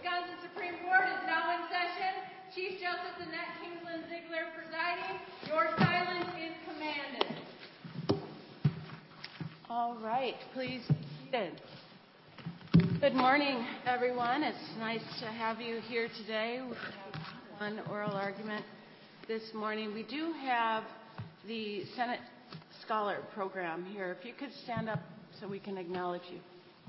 Wisconsin Supreme Court is now in session. Chief Justice Annette Kingsland Ziegler presiding. Your silence is commanded. All right, please sit. Good morning, everyone. It's nice to have you here today. We have one oral argument this morning. We do have the Senate Scholar Program here. If you could stand up so we can acknowledge you.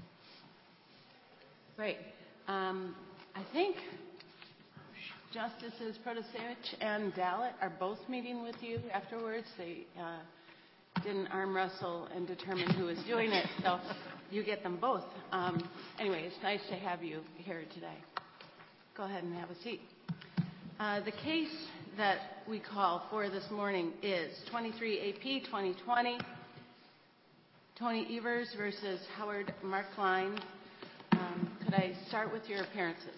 Great. I think Justices Protasevich and Dalit are both meeting with you afterwards. They didn't arm wrestle and determine who was doing it, so you get them both. Anyway, it's nice to have you here today. Go ahead and have a seat. The case that we call for this morning is 23 AP 2020, Tony Evers versus Howard Marklein. Could I start with your appearances?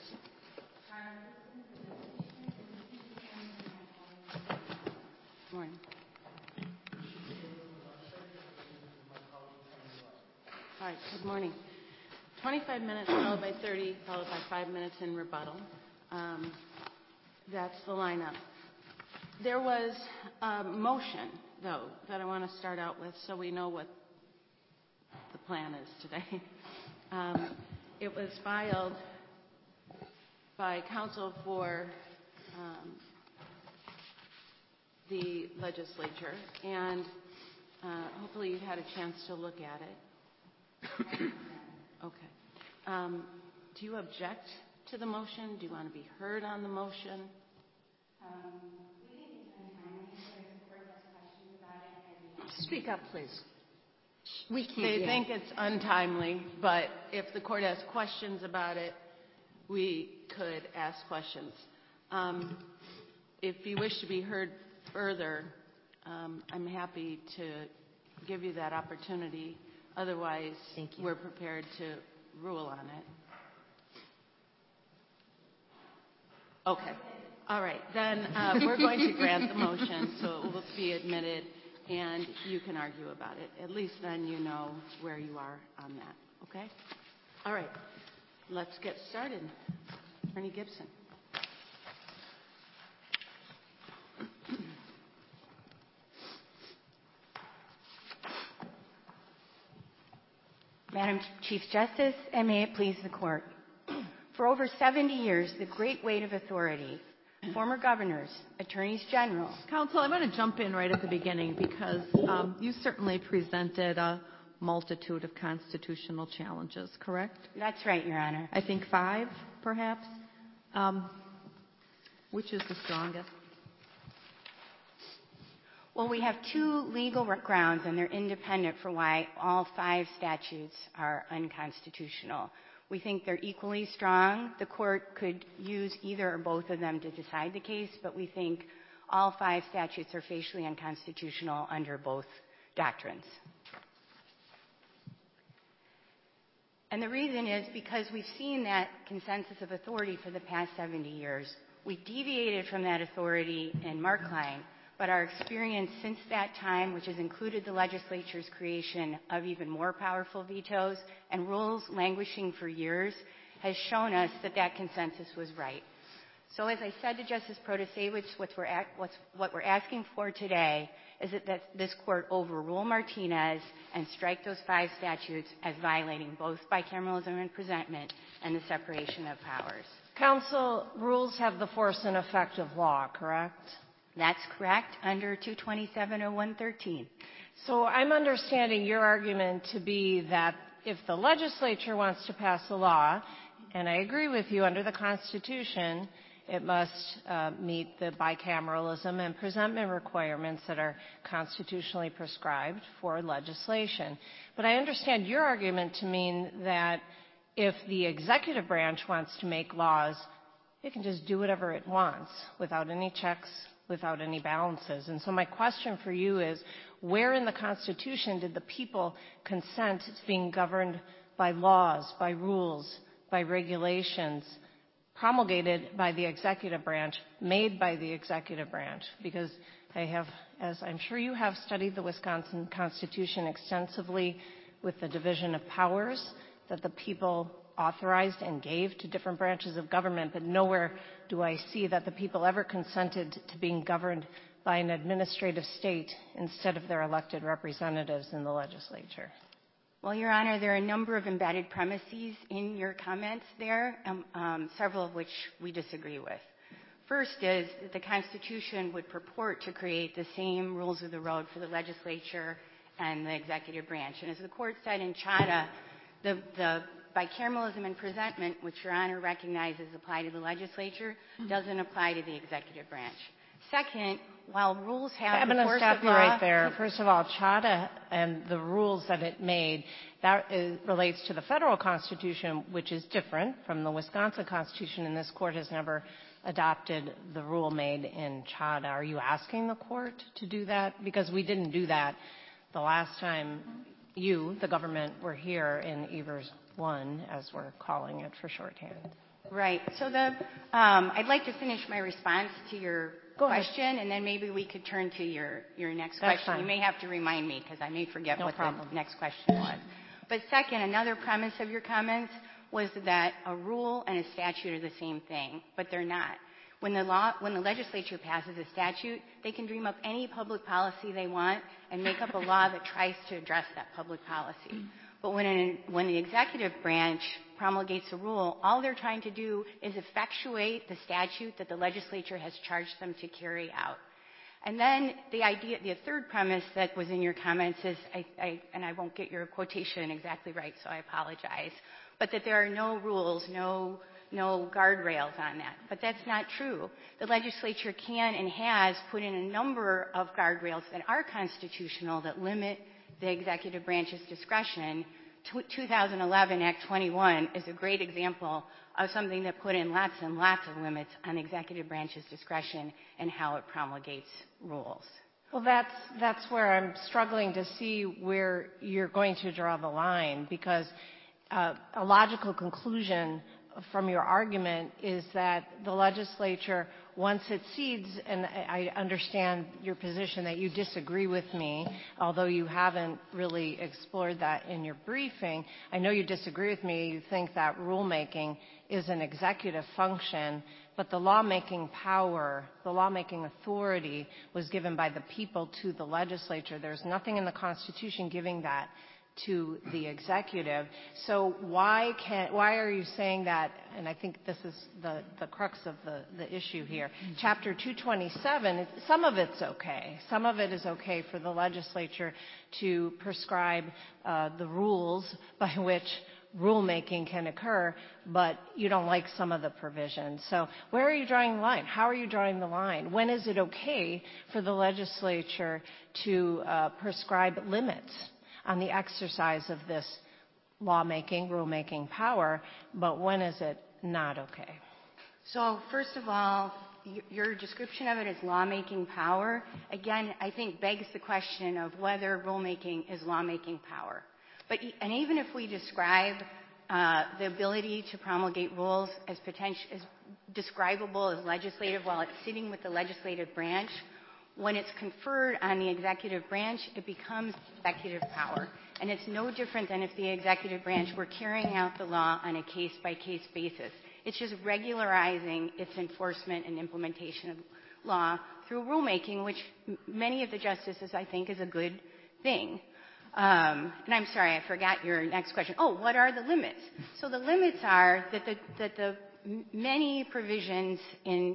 Morning. All right, good morning. 25 minutes followed by 30, followed by 5 minutes in rebuttal. That's the lineup. There was a motion, though, that I want to start out with so we know what the plan is today. It was filed by counsel for the legislature, and hopefully you've had a chance to look at it. Okay. Do you object to the motion? Do you want to be heard on the motion? We think it's untimely. If the court has questions about it, speak up, please. We can't. They think it's untimely, but if the court has questions about it, we could ask questions. If you wish to be heard further, I'm happy to give you that opportunity. Otherwise, we're prepared to rule on it. Okay. All right. Then we're going to grant the motion, so it will be admitted, and you can argue about it. At least then you know where you are on that. Okay? All right. Let's get started. Attorney Gibson. Madam Chief Justice, and may it please the Court. For over 70 years, the great weight of authority, former governors, attorneys general. Counsel, I'm going to jump in right at the beginning because you certainly presented a multitude of constitutional challenges, correct? That's right, Your Honor. I think 5, perhaps. Which is the strongest? Well, we have 2 legal grounds, and they're independent for why all 5 statutes are unconstitutional. We think they're equally strong. The court could use either or both of them to decide the case, but we think all 5 statutes are facially unconstitutional under both doctrines. And the reason is because we've seen that consensus of authority for the past 70 years. We deviated from that authority in Marklein, but our experience since that time, which has included the legislature's creation of even more powerful vetoes and rules languishing for years, has shown us that that consensus was right. So as I said to Justice Protasevich, what we're asking for today is that this court overrule Martinez and strike those 5 statutes as violating both bicameralism and presentment and the separation of powers. Counsel, rules have the force and effect of law, correct? That's correct, under 227-0113. So I'm understanding your argument to be that if the legislature wants to pass a law, and I agree with you, under the Constitution, it must meet the bicameralism and presentment requirements that are constitutionally prescribed for legislation. But I understand your argument to mean that if the executive branch wants to make laws, it can just do whatever it wants without any checks, without any balances. And so my question for you is, where in the Constitution did the people consent to being governed by laws, by rules, by regulations promulgated by the executive branch, made by the executive branch? Because I have, as I'm sure you have, studied the Wisconsin Constitution extensively with the division of powers that the people authorized and gave to different branches of government, but nowhere do I see that the people ever consented to being governed by an administrative state instead of their elected representatives in the legislature. Well, Your Honor, there are a number of embedded premises in your comments there, several of which we disagree with. First is that the Constitution would purport to create the same rules of the road for the legislature and the executive branch. And as the court said in Chadha, the bicameralism and presentment, which Your Honor recognizes apply to the legislature, doesn't apply to the executive branch. Second, while rules have the force of law... I'm going to stop you right there. First of all, Chadha and the rules that it made, relates to the federal Constitution, which is different from the Wisconsin Constitution, and this court has never adopted the rule made in Chadha. Are you asking the court to do that? Because we didn't do that the last time you, the government, were here in Evers 1, as we're calling it for shorthand. Right. So I'd like to finish my response to your question, and then maybe we could turn to your next That's question. fine. You may have to remind me because I may forget No what problem. the next question was. But second, another premise of your comments was that a rule and a statute are the same thing, but they're not. When the legislature passes a statute, they can dream up any public policy they want and make up a law that tries to address that public policy. But when the executive branch promulgates a rule, all they're trying to do is effectuate the statute that the legislature has charged them to carry out. And then the third premise that was in your comments is, and I won't get your quotation exactly right, so I apologize, but that there are no rules, no guardrails on that. But that's not true. The legislature can and has put in a number of guardrails that are constitutional that limit the executive branch's discretion. 2011 Act 21 is a great example of something that put in lots and lots of limits on the executive branch's discretion and how it promulgates rules. Well, that's where I'm struggling to see where you're going to draw the line, because a logical conclusion from your argument is that the legislature, once it cedes, and I understand your position that you disagree with me, although you haven't really explored that in your briefing. I know you disagree with me. You think that rulemaking is an executive function, but the lawmaking power, the lawmaking authority was given by the people to the legislature. There's nothing in the Constitution giving that to the executive. So why are you saying that? And I think this is the crux of the issue here. Chapter 227, some of it's okay. Some of it is okay for the legislature to prescribe the rules by which rulemaking can occur, but you don't like some of the provisions. So where are you drawing the line? How are you drawing the line? When is it okay for the legislature to prescribe limits on the exercise of this lawmaking, rulemaking power, but when is it not okay? So first of all, your description of it as lawmaking power, again, I think begs the question of whether rulemaking is lawmaking power. And even if we describe the ability to promulgate rules as describable as legislative while it's sitting with the legislative branch, when it's conferred on the executive branch, it becomes executive power. And it's no different than if the executive branch were carrying out the law on a case-by-case basis. It's just regularizing its enforcement and implementation of law through rulemaking, which many of the justices, I think, is a good thing. And I'm sorry, I forgot your next question. Oh, what are the limits? So the limits are that the many provisions in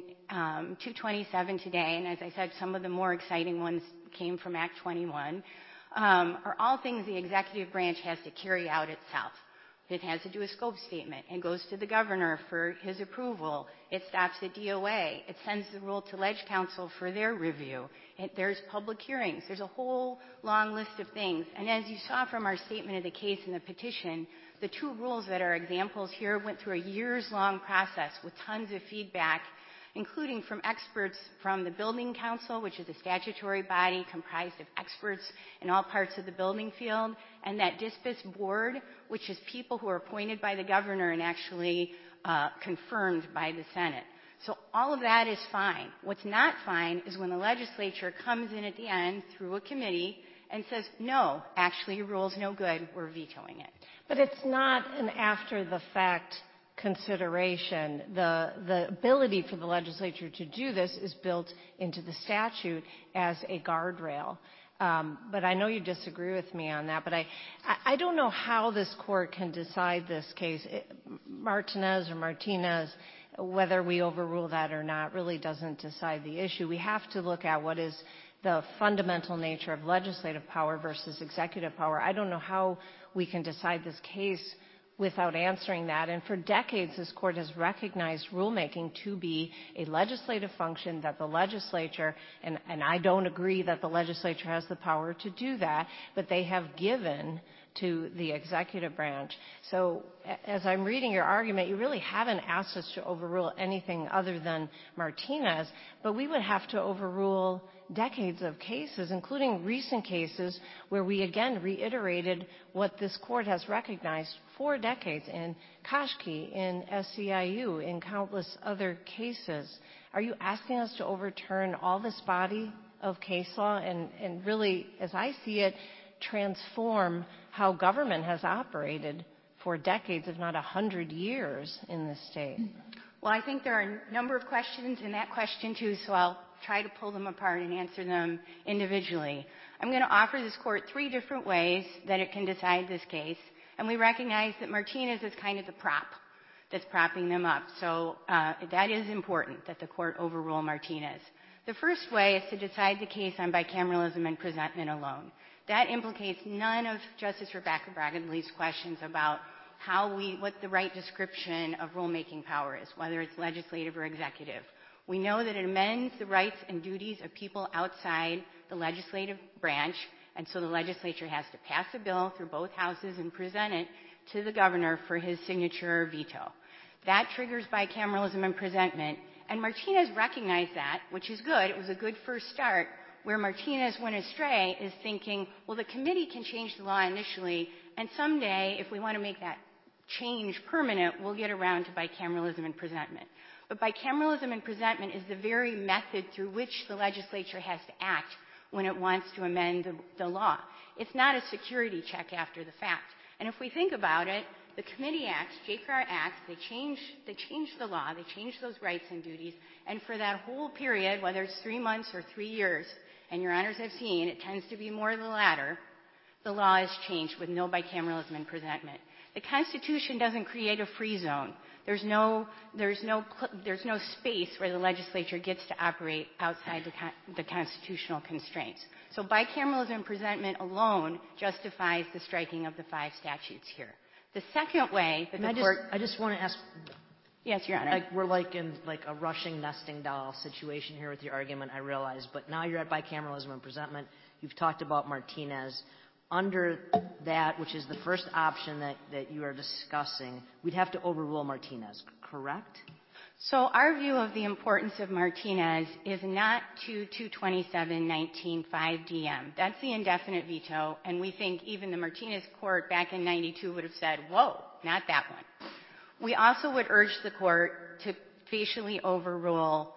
227 today, and as I said, some of the more exciting ones came from Act 21, are all things the executive branch has to carry out itself. It has to do a scope statement. It goes to the governor for his approval. It stops at DOA. It sends the rule to Leg Council for their review. There's public hearings. There's a whole long list of things. And as you saw from our statement of the case in the petition, the two rules that are examples here went through a years-long process with tons of feedback, including from experts from the Building Council, which is a statutory body comprised of experts in all parts of the building field, and that DISPUS board, which is people who are appointed by the governor and actually confirmed by the Senate. So all of that is fine. What's not fine is when the legislature comes in at the end through a committee and says, no, actually your rule's no good, we're vetoing it. But it's not an after-the-fact consideration. The ability for the legislature to do this is built into the statute as a guardrail. But I know you disagree with me on that. But I don't know how this court can decide this case. Martinez, whether we overrule that or not, really doesn't decide the issue. We have to look at what is the fundamental nature of legislative power versus executive power. I don't know how we can decide this case without answering that. And for decades, this court has recognized rulemaking to be a legislative function that the legislature, and I don't agree that the legislature has the power to do that, but they have given to the executive branch. So as I'm reading your argument, you really haven't asked us to overrule anything other than Martinez, but we would have to overrule decades of cases, including recent cases where we again reiterated what this court has recognized for decades in Kashki, in SEIU, in countless other cases. Are you asking us to overturn all this body of case law and really, as I see it, transform how government has operated for decades, if not 100 years in this state? Well, I think there are a number of questions in that question, too, so I'll try to pull them apart and answer them individually. I'm going to offer this court 3 different ways that it can decide this case, and we recognize that Martinez is kind of the prop that's propping them up. So that is important, that the court overrule Martinez. The first way is to decide the case on bicameralism and presentment alone. That implicates none of Justice Rebecca Bragdon's questions about what the right description of rulemaking power is, whether it's legislative or executive. We know that it amends the rights and duties of people outside the legislative branch, and so the legislature has to pass a bill through both houses and present it to the governor for his signature or veto. That triggers bicameralism and presentment, and Martinez recognized that, which is good. It was a good first start. Where Martinez went astray is thinking, well, the committee can change the law initially, and someday, if we want to make that change permanent, we'll get around to bicameralism and presentment. But bicameralism and presentment is the very method through which the legislature has to act when it wants to amend the law. It's not a security check after the fact. And if we think about it, the committee acts, JCRAR acts, they change the law, they change those rights and duties, and for that whole period, whether it's 3 months or 3 years, and your honors have seen, it tends to be more the latter, the law is changed with no bicameralism and presentment. The Constitution doesn't create a free zone. There's no space where the legislature gets to operate outside the constitutional constraints. So bicameralism and presentment alone justifies the striking of the 5 statutes here. The second way that the court... I just want to ask... Yes, Your Honor. We're like in a rushing nesting doll situation here with your argument, I realize, but now you're at bicameralism and presentment. You've talked about Martinez. Under that, which is the first option that you are discussing, we'd have to overrule Martinez, correct? So our view of the importance of Martinez is not to 227-19-5 DM. That's the indefinite veto, and we think even the Martinez court back in 92 would have said, whoa, not that one. We also would urge the court to facially overrule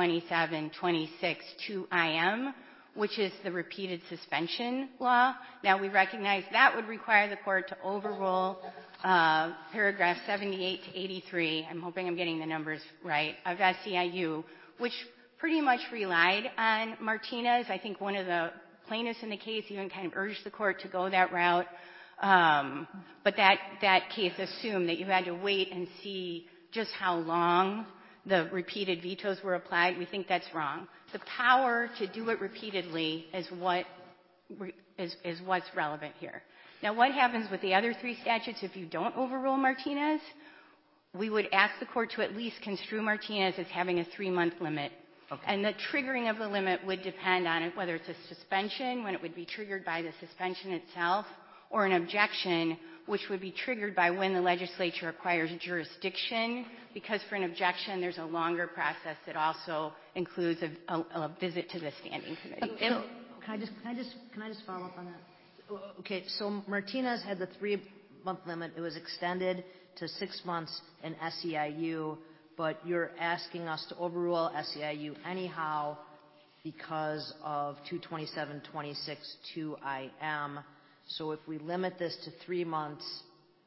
227-26-2 IM, which is the repeated suspension law. Now, we recognize that would require the court to overrule paragraph 78 to 83, I'm hoping I'm getting the numbers right, of SEIU, which pretty much relied on Martinez. I think one of the plaintiffs in the case even kind of urged the court to go that route. But that case assumed that you had to wait and see just how long the repeated vetoes were applied. We think that's wrong. The power to do it repeatedly is what's relevant here. Now, what happens with the other 3 statutes if you don't overrule Martinez? We would ask the court to at least construe Martinez as having a 3-month limit. Okay. And the triggering of the limit would depend on it, whether it's a suspension, when it would be triggered by the suspension itself, or an objection, which would be triggered by when the legislature acquires jurisdiction, because for an objection, there's a longer process that also includes a visit to the standing committee. Can I just follow up on that? Okay, so Martinez had the 3-month limit. It was extended to 6 months in SEIU, but you're asking us to overrule SEIU anyhow because of 227-26-2 IM. So if we limit this to 3 months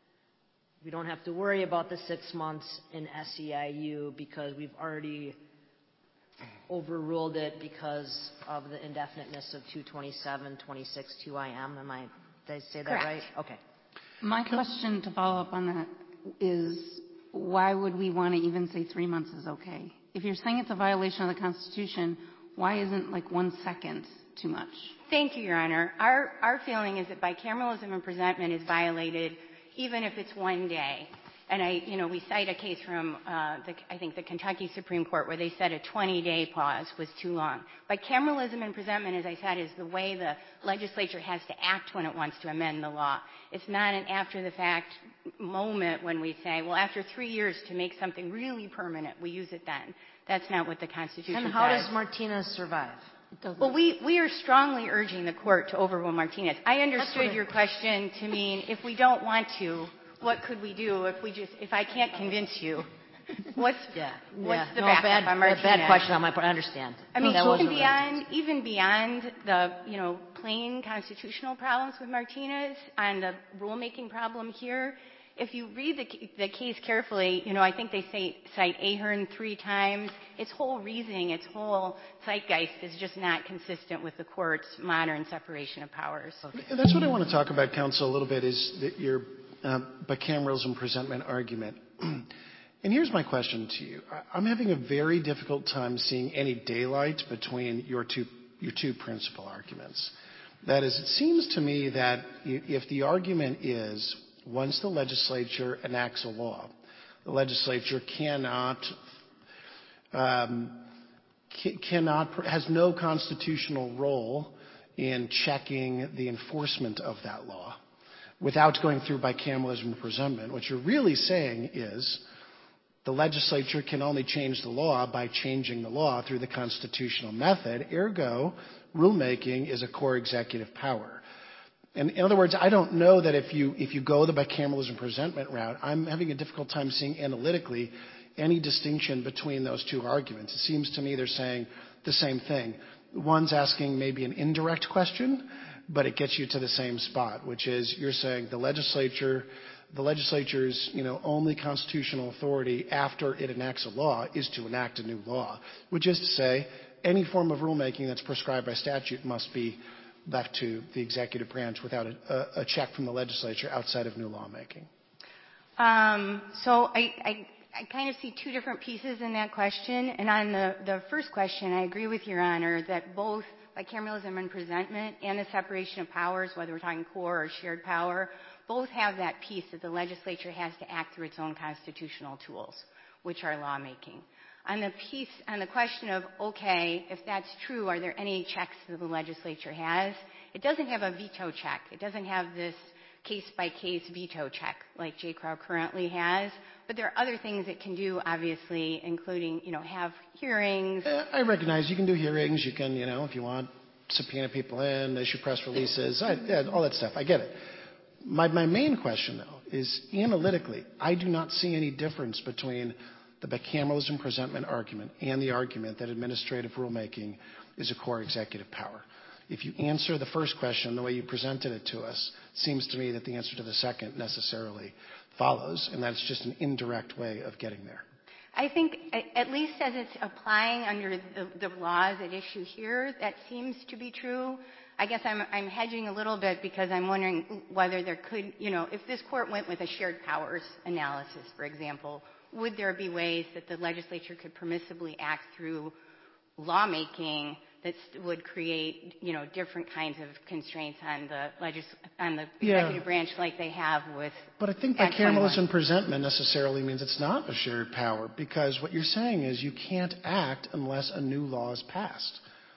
we don't have to worry about the 6 months in SEIU because we've already overruled it because of the indefiniteness of 227, 26, 2IM. Did I say that Correct. right? Okay. My question to follow up on that is, why would we want to even say 3 months is okay? If you're saying it's a violation of the Constitution, why isn't like 1 second too much? Thank you, Your Honor. Our feeling is that bicameralism and presentment is violated even if it's 1 day. And we cite a case from, I think the Kentucky Supreme Court where they said a 20-day pause was too long. Bicameralism and presentment, as I said, is the way the legislature has to act when it wants to amend the law. It's not an after-the-fact moment when we say, well, after 3 years to make something really permanent, we use it then. That's not what the Constitution says. And how does Martinez survive? Well, we are strongly urging the court to overrule Martinez. I understood your question to mean if we don't want to, what could we do if I can't convince you? What's the backup on Martinez? Bad question on my part. I understand. I mean, even beyond the, plain constitutional problems with Martinez and the rulemaking problem here, if you read the case carefully, I think they cite Ahern 3 times. Its whole reasoning, its whole zeitgeist is just not consistent with the court's modern separation of powers. And that's what I want to talk about, counsel, a little bit, is that your bicameralism presentment argument. And here's my question to you. I'm having a very difficult time seeing any daylight between your two principal arguments. That is, it seems to me that if the argument is once the legislature enacts a law, the legislature has no constitutional role in checking the enforcement of that law without going through bicameralism and presentment. What you're really saying is the legislature can only change the law by changing the law through the constitutional method. Ergo, rulemaking is a core executive power. And in other words, I don't know that if you go the bicameralism presentment route, I'm having a difficult time seeing analytically any distinction between those two arguments. It seems to me they're saying the same thing. One's asking maybe an indirect question, but it gets you to the same spot, which is you're saying the legislature's only constitutional authority after it enacts a law is to enact a new law, which is to say any form of rulemaking that's prescribed by statute must be left to the executive branch without a check from the legislature outside of new lawmaking. So I kind of see two different pieces in that question. And on the first question, I agree with Your Honor that both bicameralism and presentment and the separation of powers, whether we're talking core or shared power, both have that piece that the legislature has to act through its own constitutional tools, which are lawmaking. On the question of, okay, if that's true, are there any checks that the legislature has? It doesn't have a veto check. It doesn't have this case-by-case veto check like J. Crow currently has. But there are other things it can do, obviously, including, have hearings. I recognize you can do hearings. You can, if you want, subpoena people in, issue press releases, all that stuff. I get it. My main question, though, is analytically, I do not see any difference between the bicameralism presentment argument and the argument that administrative rulemaking is a core executive power. If you answer the first question the way you presented it to us, it seems to me that the answer to the second necessarily follows, and that's just an indirect way of getting there. I think, at least as it's applying under the laws at issue here, that seems to be true. I guess I'm hedging a little bit because I'm wondering whether there could, if this court went with a shared powers analysis, for example, would there be ways that the legislature could permissibly act through lawmaking that would create, different kinds of constraints on the executive branch like they have with But I think bicameralism presentment necessarily means it's not a shared power, because what you're saying is you can't act unless a new law is passed.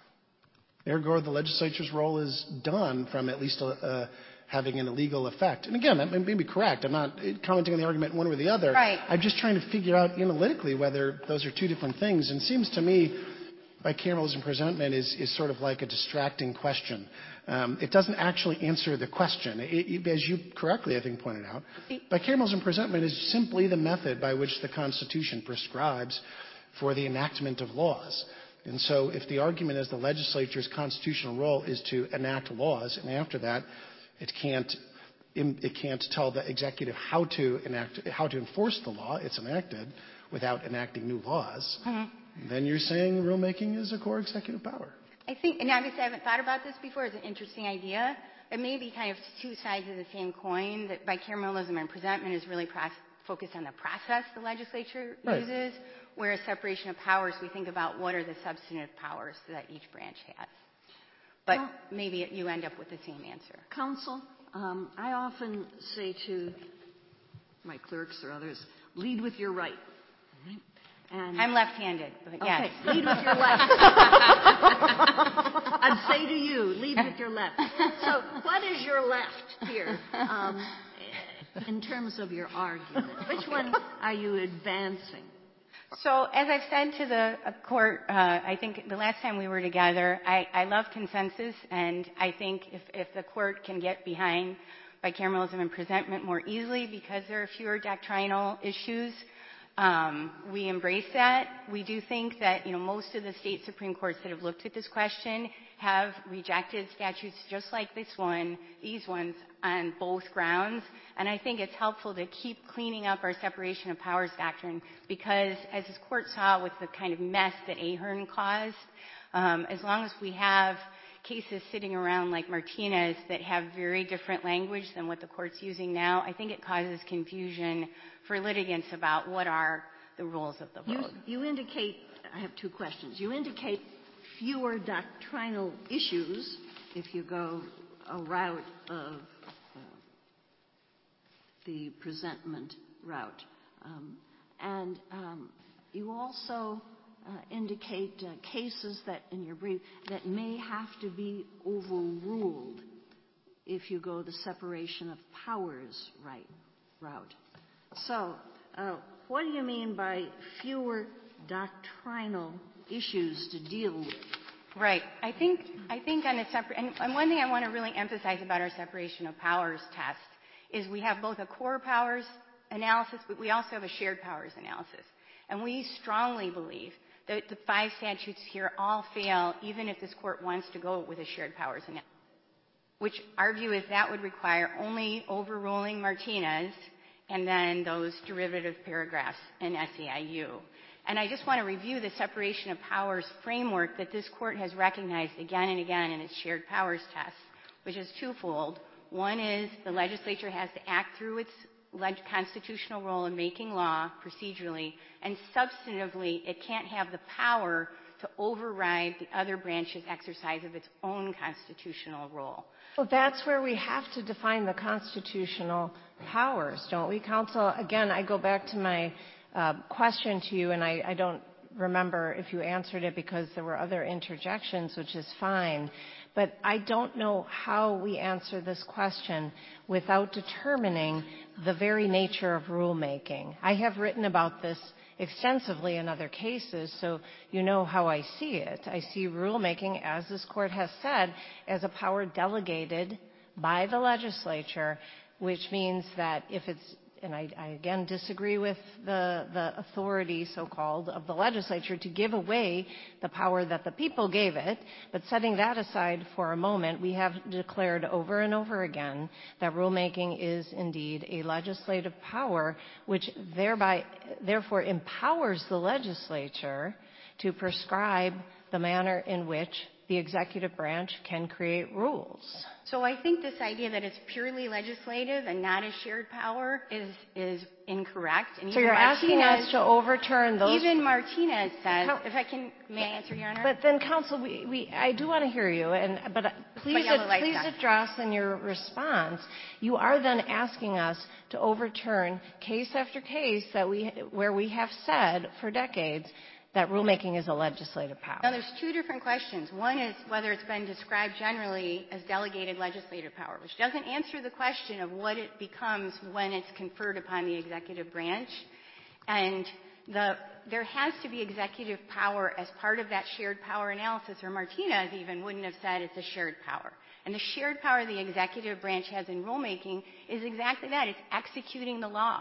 Ergo, the legislature's role is done from at least having an illegal effect. And again, that may be correct. I'm not commenting on the argument one way or the other. Right. I'm just trying to figure out analytically whether those are two different things. And it seems to me bicameralism presentment is sort of like a distracting question. It doesn't actually answer the question. As you correctly, I think, pointed out, bicameralism presentment is simply the method by which the Constitution prescribes for the enactment of laws. And so if the argument is the legislature's constitutional role is to enact laws, and after that it can't it can't tell the executive how to enforce the law. It's enacted without enacting new laws. Then you're saying rulemaking is a core executive power. I think, and obviously I haven't thought about this before, it's an interesting idea. It may be kind of two sides of the same coin, that bicameralism and presentment is really focused on the process the legislature uses, whereas separation of powers, we think about what are the substantive powers that each branch has. But maybe you end up with the same answer. Counsel, I often say to my clerks or others, lead with your right. Right? And I'm left-handed, but yes. Okay, lead with your left. I'd say to you, lead with your left. So what is your left here in terms of your argument? Which one are you advancing? So as I've said to the court, I think the last time we were together, I love consensus, and I think if the court can get behind bicameralism and presentment more easily because there are fewer doctrinal issues, we embrace that. We do think that, most of the state Supreme Courts that have looked at this question have rejected statutes just like these ones, on both grounds. And I think it's helpful to keep cleaning up our separation of powers doctrine because, as this court saw with the kind of mess that Ahern caused, as long as we have cases sitting around like Martinez that have very different language than what the court's using now, I think it causes confusion for litigants about what are the rules of the road. You indicate, I have two questions. You indicate fewer doctrinal issues if you go a route of the presentment route. And you also indicate cases that in your brief that may have to be overruled if you go the separation of powers route. So what do you mean by fewer doctrinal issues to deal with? Right. I think on the and one thing I want to really emphasize about our separation of powers test is we have both a core powers analysis, but we also have a shared powers analysis. And we strongly believe that the 5 statutes here all fail, even if this court wants to go with a shared powers analysis, which our view is that would require only overruling Martinez and then those derivative paragraphs in SEIU. And I just want to review the separation of powers framework that this court has recognized again and again in its shared powers test, which is twofold. One is the legislature has to act through its constitutional role in making law procedurally, and substantively it can't have the power to override the other branch's exercise of its own constitutional role. Well, that's where we have to define the constitutional powers, don't we, counsel? Again, I go back to my question to you, and I don't remember if you answered it because there were other interjections, which is fine. But I don't know how we answer this question without determining the very nature of rulemaking. I have written about this extensively in other cases, so you know how I see it. I see rulemaking, as this court has said, as a power delegated by the legislature, which means that if it's, and I again disagree with the authority, so-called, of the legislature to give away the power that the people gave it, but setting that aside for a moment, we have declared over and over again that rulemaking is indeed a legislative power, which therefore empowers the legislature to prescribe the manner in which the executive branch can create rules. So I think this idea that it's purely legislative and not a shared power is incorrect. And so you're asking us to overturn those. Even Martinez says, may I answer, Your Honor? But then, counsel, I do want to hear you, but please address in your response. You are then asking us to overturn case after case where we have said for decades that rulemaking is a legislative power. Now, there's two different questions. One is whether it's been described generally as delegated legislative power, which doesn't answer the question of what it becomes when it's conferred upon the executive branch. And there has to be executive power as part of that shared power analysis, or Martinez even wouldn't have said it's a shared power. And the shared power the executive branch has in rulemaking is exactly that. It's executing the law.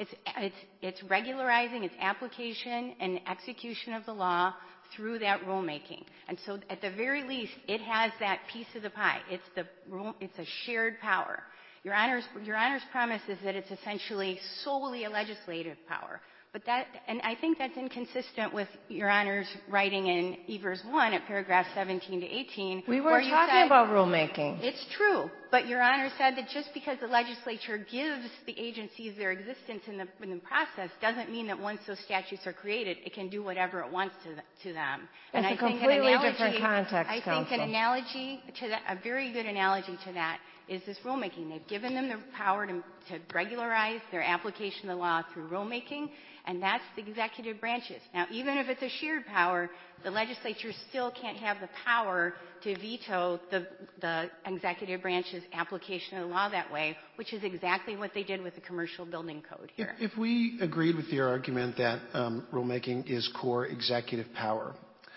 It's regularizing its application and execution of the law through that rulemaking. And so at the very least, it has that piece of the pie. It's a shared power. Your Honor's premise is that it's essentially solely a legislative power. But and I think that's inconsistent with Your Honor's writing in Evers 1 at paragraph 17 to 18. We weren't talking about rulemaking. It's true. But Your Honor said that just because the legislature gives the agencies their existence in the process doesn't mean that once those statutes are created, it can do whatever it wants to them. It's a completely different context, I think counsel. an analogy to that, a very good analogy to that, is this rulemaking. They've given them the power to regularize their application of the law through rulemaking, and that's the executive branches. Now, even if it's a shared power, the legislature still can't have the power to veto the executive branch's application of the law that way, which is exactly what they did with the commercial building code here. If we agreed with your argument that rulemaking is core executive power,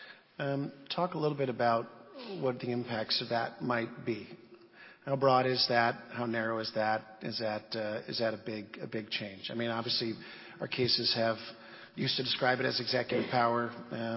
talk a little bit about what the impacts of that might be. How broad is that? How narrow is that? Is that a big change? I mean, obviously, our cases have used to describe it as executive power,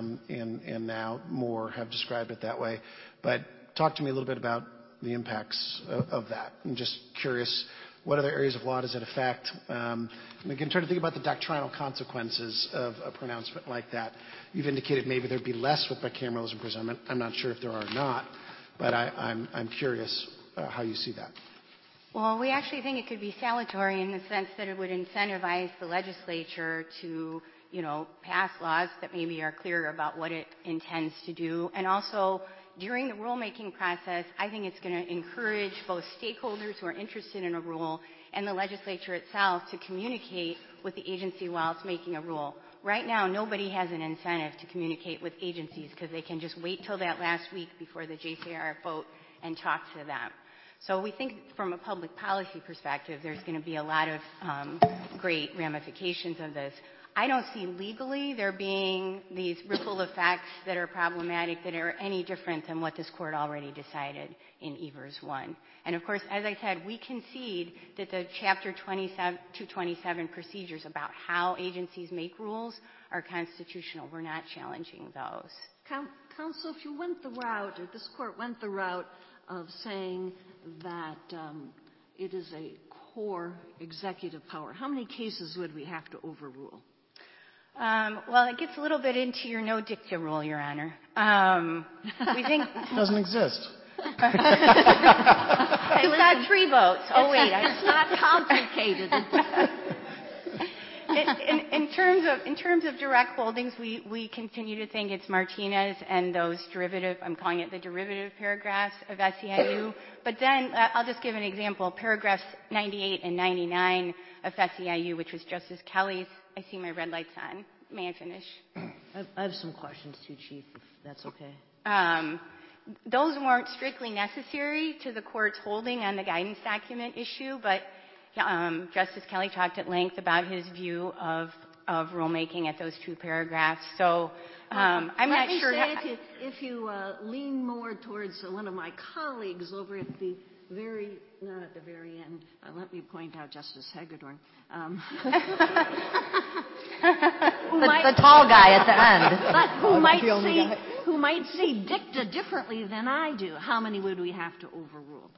and now more have described it that way. But talk to me a little bit about the impacts of that. I'm just curious, what other areas of law does it affect? And again, trying to think about the doctrinal consequences of a pronouncement like that. You've indicated maybe there'd be less with bicameralism presentment. I'm not sure if there are or not, but I'm curious how you see that. Well, we actually think it could be salutary in the sense that it would incentivize the legislature to, pass laws that maybe are clear about what it intends to do. And also, during the rulemaking process, I think it's going to encourage both stakeholders who are interested in a rule and the legislature itself to communicate with the agency while it's making a rule. Right now, nobody has an incentive to communicate with agencies because they can just wait till that last week before the JCR vote and talk to them. So we think from a public policy perspective, there's going to be a lot of great ramifications of this. I don't see legally there being these ripple effects that are problematic that are any different than what this court already decided in Evers 1. And of course, as I said, we concede that the Chapter 227 procedures about how agencies make rules are constitutional. We're not challenging those. Counsel, if you went the route, or this court went the route of saying that it is a core executive power, how many cases would we have to overrule? Well, it gets a little bit into your no dicta rule, Your Honor. We think It doesn't exist. it's got 3 votes. Oh wait, it's not complicated. In terms of direct holdings, we continue to think it's Martinez and those derivative, I'm calling it the derivative paragraphs of SEIU. But then I'll just give an example. Paragraphs 98 and 99 of SEIU, which was Justice Kelly's. I see my red lights on. May I finish? I have some questions too, Chief, if that's okay. Those weren't strictly necessary to the court's holding on the guidance document issue, but Justice Kelly talked at length about his view of rulemaking at those 2 paragraphs. So I'm not sure. If you lean more towards one of my colleagues over at the not at the very end, let me point out Justice Hagedorn. The tall guy at the end. But who might see dicta differently than I do. How many would we have to overrule?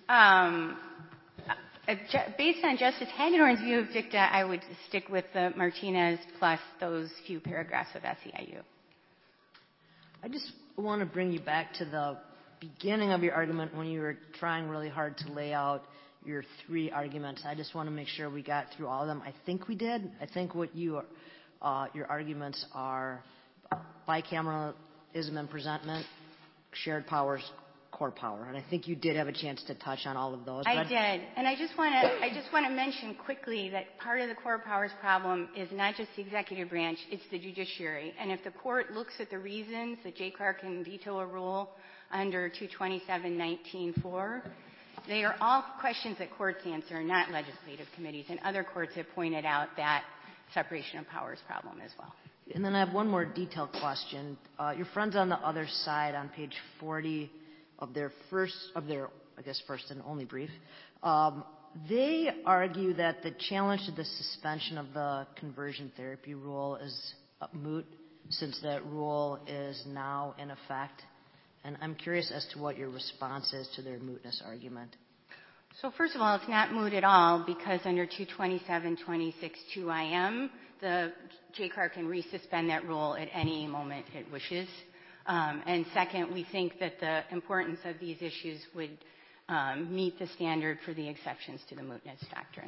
Based on Justice Hagedorn's view of dicta, I would stick with the Martinez plus those few paragraphs of SEIU. I just want to bring you back to the beginning of your argument when you were trying really hard to lay out your 3 arguments. I just want to make sure we got through all of them. I think we did. I think what your arguments are bicameralism and presentment, shared powers, core power. And I think you did have a chance to touch on all of those. I did. And I just want to mention quickly that part of the core powers problem is not just the executive branch, it's the judiciary. And if the court looks at the reasons that JCAR can veto a rule under 227-19-4, they are all questions that courts answer, not legislative committees. And other courts have pointed out that separation of powers problem as well. And then I have one more detailed question. Your friends on the other side on page 40 of their first and only brief, they argue that the challenge to the suspension of the conversion therapy rule is moot since that rule is now in effect. And I'm curious as to what your response is to their mootness argument. So first of all, it's not moot at all because under 227.26.2 IM, the JCAR can resuspend that rule at any moment it wishes. And second, we think that the importance of these issues would meet the standard for the exceptions to the mootness doctrine.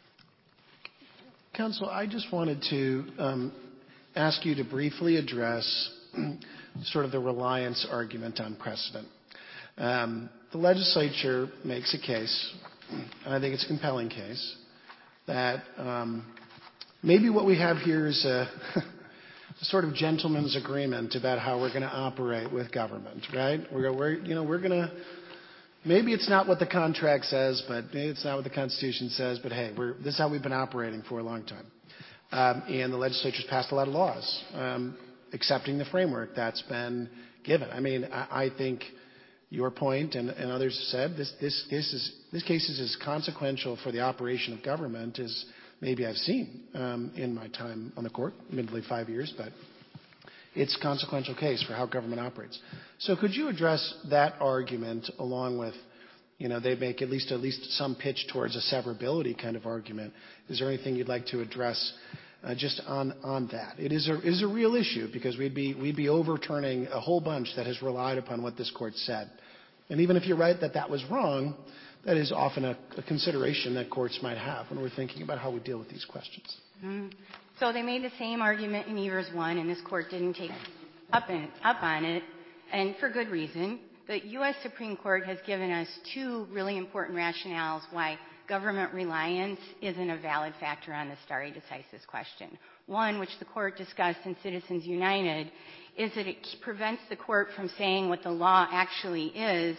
Counsel, I just wanted to ask you to briefly address sort of the reliance argument on precedent. The legislature makes a case, and I think it's a compelling case, that maybe what we have here is a sort of gentleman's agreement about how we're going to operate with government, right? We're going to, maybe it's not what the contract says, but maybe it's not what the Constitution says, but hey, this is how we've been operating for a long time. And the legislature's passed a lot of laws accepting the framework that's been given. I mean, I think your point and others have said this case is as consequential for the operation of government as maybe I've seen in my time on the court, admittedly 5 years, but it's a consequential case for how government operates. So could you address that argument along with, they make at least some pitch towards a severability kind of argument. Is there anything you'd like to address just on that? It is a real issue because we'd be overturning a whole bunch that has relied upon what this court said. And even if you're right that was wrong, that is often a consideration that courts might have when we're thinking about how we deal with these questions. Mm-hmm. So they made the same argument in Evers 1, and this court didn't take up on it, and for good reason. The U.S. Supreme Court has given us two really important rationales why government reliance isn't a valid factor on the stare decisis question. One, which the court discussed in Citizens United, is that it prevents the court from saying what the law actually is,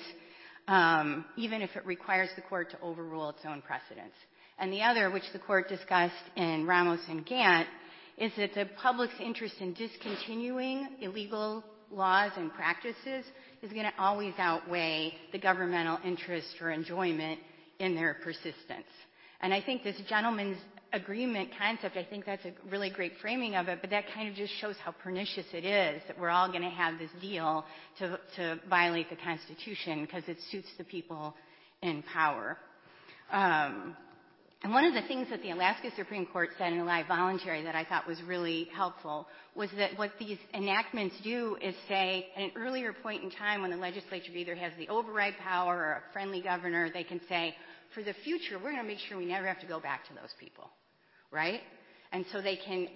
even if it requires the court to overrule its own precedents. And the other, which the court discussed in Ramos and Gant, is that the public's interest in discontinuing illegal laws and practices is going to always outweigh the governmental interest or enjoyment in their persistence. And I think this gentleman's agreement concept, I think that's a really great framing of it, but that kind of just shows how pernicious it is that we're all going to have this deal to violate the Constitution because it suits the people in power. And one of the things that the Alaska Supreme Court said in Alive Voluntary that I thought was really helpful was that what these enactments do is say at an earlier point in time when the legislature either has the override power or a friendly governor, they can say, for the future, we're going to make sure we never have to go back to those people, right? And so they can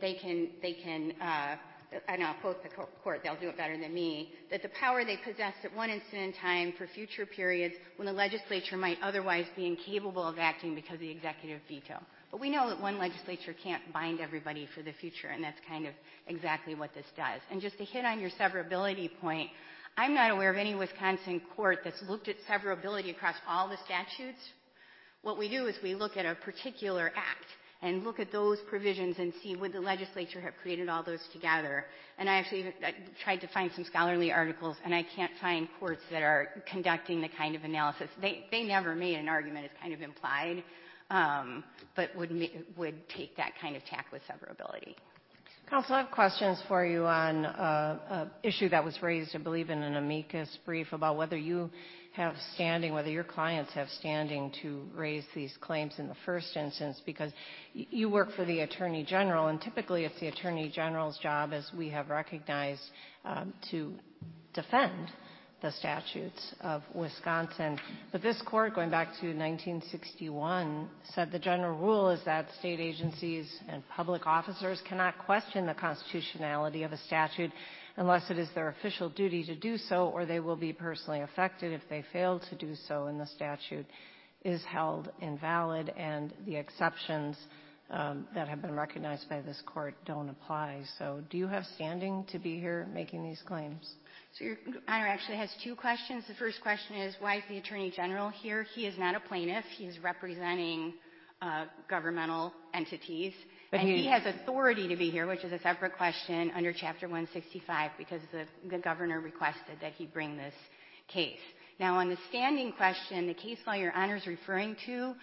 and I'll quote the court, they'll do it better than me, that the power they possess at one instant in time for future periods when the legislature might otherwise be incapable of acting because of the executive veto. But we know that one legislature can't bind everybody for the future, and that's kind of exactly what this does. And just to hit on your severability point, I'm not aware of any Wisconsin court that's looked at severability across all the statutes. What we do is we look at a particular act and look at those provisions and see would the legislature have created all those together. And I tried to find some scholarly articles, and I can't find courts that are conducting the kind of analysis. They never made an argument, it's kind of implied, but would take that kind of tack with severability. Counsel, I have questions for you on an issue that was raised, I believe, in an amicus brief about whether you have standing, whether your clients have standing to raise these claims in the first instance, because you work for the Attorney General, and typically it's the Attorney General's job, as we have recognized, to defend the statutes of Wisconsin. But this court, going back to 1961, said the general rule is that state agencies and public officers cannot question the constitutionality of a statute unless it is their official duty to do so, or they will be personally affected if they fail to do so, and the statute is held invalid, and the exceptions that have been recognized by this court don't apply. So do you have standing to be here making these claims? So Your Honor actually has two questions. The first question is, why is the Attorney General here? He is not a plaintiff. He is representing governmental entities. But he has authority to be here, which is a separate question under Chapter 165, because the governor requested that he bring this case. Now, on the standing question, the case law Your Honor is referring to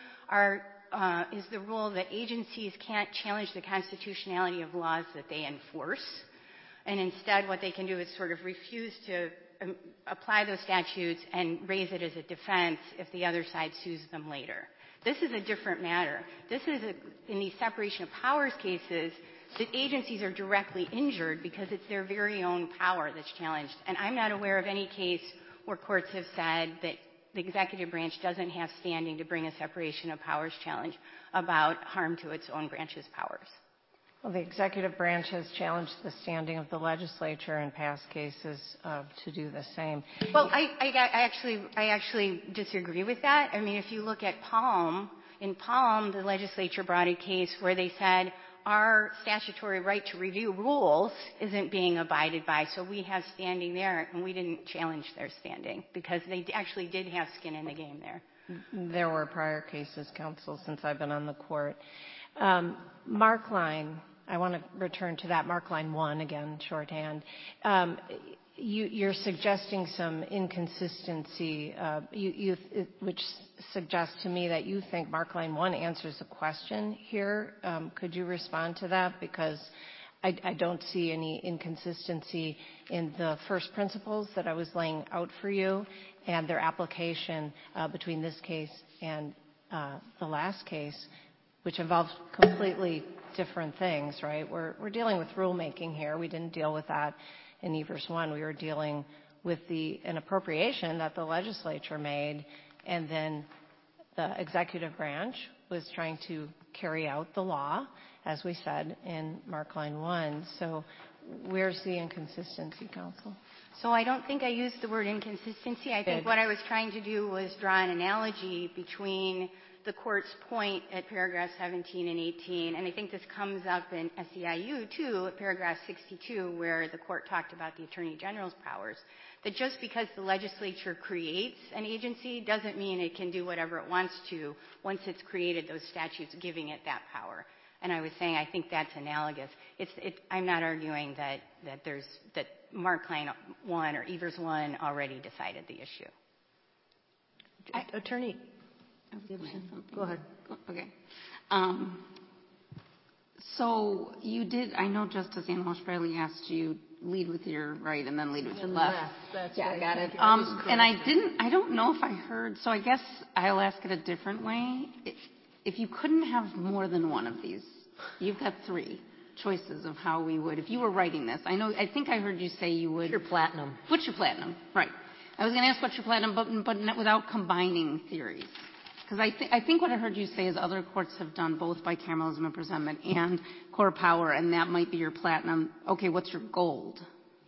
is the rule that agencies can't challenge the constitutionality of laws that they enforce. And instead, what they can do is sort of refuse to apply those statutes and raise it as a defense if the other side sues them later. This is a different matter. This is, in these separation of powers cases, the agencies are directly injured because it's their very own power that's challenged. And I'm not aware of any case where courts have said that the executive branch doesn't have standing to bring a separation of powers challenge about harm to its own branch's powers. Well, the executive branch has challenged the standing of the legislature in past cases to do the same. Well, I actually disagree with that. I mean, if you look at Palm, in Palm, the legislature brought a case where they said our statutory right to review rules isn't being abided by, so we have standing there, and we didn't challenge their standing because they actually did have skin in the game there. There were prior cases, counsel, since I've been on the court. Markline, I want to return to that. Markline 1, again, shorthand. You're suggesting some inconsistency, which suggests to me that you think Markline 1 answers a question here. Could you respond to that? Because I don't see any inconsistency in the first principles that I was laying out for you and their application between this case and the last case, which involves completely different things, right? We're dealing with rulemaking here. We didn't deal with that in Evers 1. We were dealing with an appropriation that the legislature made, and then the executive branch was trying to carry out the law, as we said in Markline 1. So where's the inconsistency, counsel? So I don't think I used the word inconsistency. I think what I was trying to do was draw an analogy between the court's point at paragraph 17 and 18, and I think this comes up in SEIU too, at paragraph 62, where the court talked about the Attorney General's powers, that just because the legislature creates an agency doesn't mean it can do whatever it wants to once it's created those statutes giving it that power. And I was saying I think that's analogous. I'm not arguing that Markline 1 or Evers 1 already decided the issue. Attorney. Go ahead. Okay. So you did, I know Justice Ann Walsh-Bradley asked you lead with your right and then lead with your left. That's yeah, right. I got it. And I don't know if I heard, so I guess I'll ask it a different way. If you couldn't have more than one of these, you've got 3 choices of how we would, if you were writing this. I think I heard you say you would. Your platinum. What's your platinum? Right. I was going to ask what's your platinum, but without combining theories. Because I think what I heard you say is other courts have done both bicameralism and presentment and core power, and that might be your platinum. Okay, what's your gold?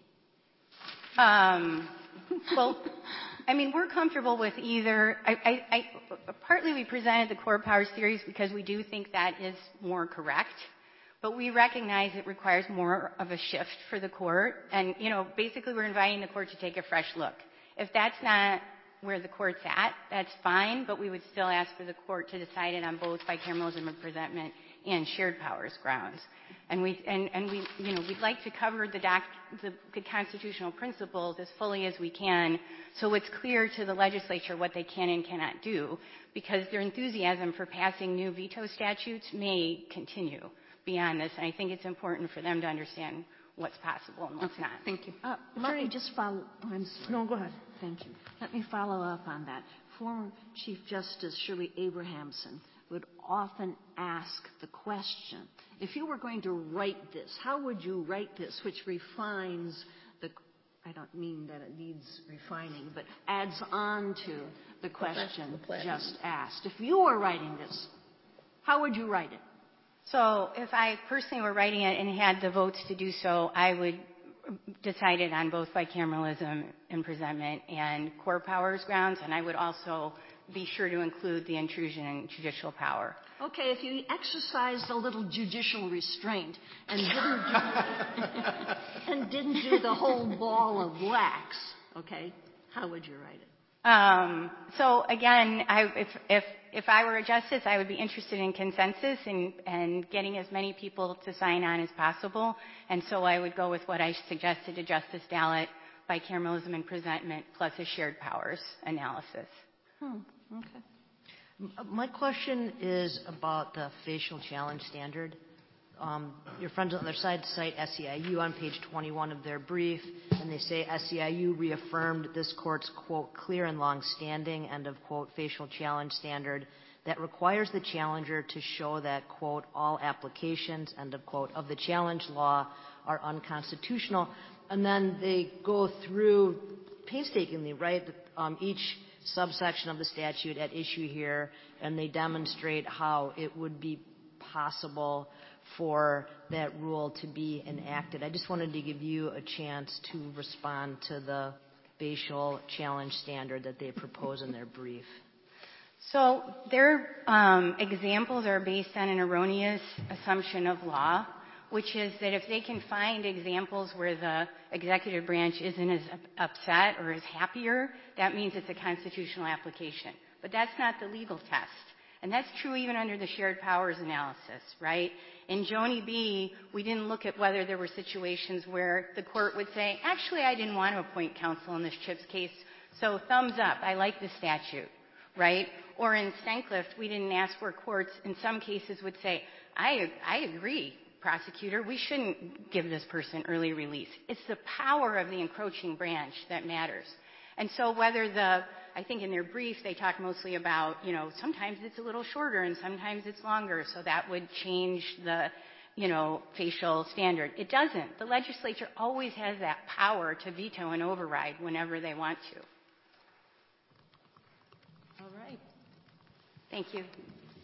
Well, I mean, we're comfortable with either. Partly we presented the core powers theories because we do think that is more correct, but we recognize it requires more of a shift for the court. And, basically we're inviting the court to take a fresh look. If that's not where the court's at, that's fine, but we would still ask for the court to decide it on both bicameralism and presentment and shared powers grounds. And we'd like to cover the constitutional principles as fully as we can, so it's clear to the legislature what they can and cannot do, because their enthusiasm for passing new veto statutes may continue beyond this, and I think it's important for them to understand what's possible and what's not. Thank you. Let me just follow. I'm sorry. No, go ahead. Thank you. Let me follow up on that. Former Chief Justice Shirley Abrahamson would often ask the question, if you were going to write this, how would you write this, which refines I don't mean that it needs refining, but adds on to the question just asked. If you were writing this, how would you write it? So if I personally were writing it and had the votes to do so, I would decide it on both bicameralism and presentment and core powers grounds, and I would also be sure to include the intrusion in judicial power. Okay, if you exercised a little judicial restraint and didn't do the whole ball of wax, okay, how would you write it? So again, if I were a justice, I would be interested in consensus and getting as many people to sign on as possible. And so I would go with what I suggested to Justice Dallett, bicameralism and presentment plus a shared powers analysis. Okay. My question is about the facial challenge standard. your friends on their side cite SEIU on page 21 of their brief, and they say SEIU reaffirmed this court's, quote, clear and long-standing, end of quote, facial challenge standard that requires the challenger to show that, quote, all applications, end of quote, of the challenge law are unconstitutional. And then they go through painstakingly, right, each subsection of the statute at issue here, and they demonstrate how it would be possible for that rule to be enacted. I just wanted to give you a chance to respond to the facial challenge standard that they propose in their brief. So their examples are based on an erroneous assumption of law, which is that if they can find examples where the executive branch isn't as upset or is happier, that means it's a constitutional application. But that's not the legal test. And that's true even under the shared powers analysis, right? In Joni B., we didn't look at whether there were situations where the court would say, actually, I didn't want to appoint counsel in this CHIPS case, so thumbs up, I like the statute, right? Or in Stencliffe, we didn't ask where courts in some cases would say, I agree, prosecutor, we shouldn't give this person early release. It's the power of the encroaching branch that matters. And so whether I think in their brief they talk mostly about, sometimes it's a little shorter and sometimes it's longer, so that would change the, facial standard. It doesn't. The legislature always has that power to veto and override whenever they want to. All right. Thank you.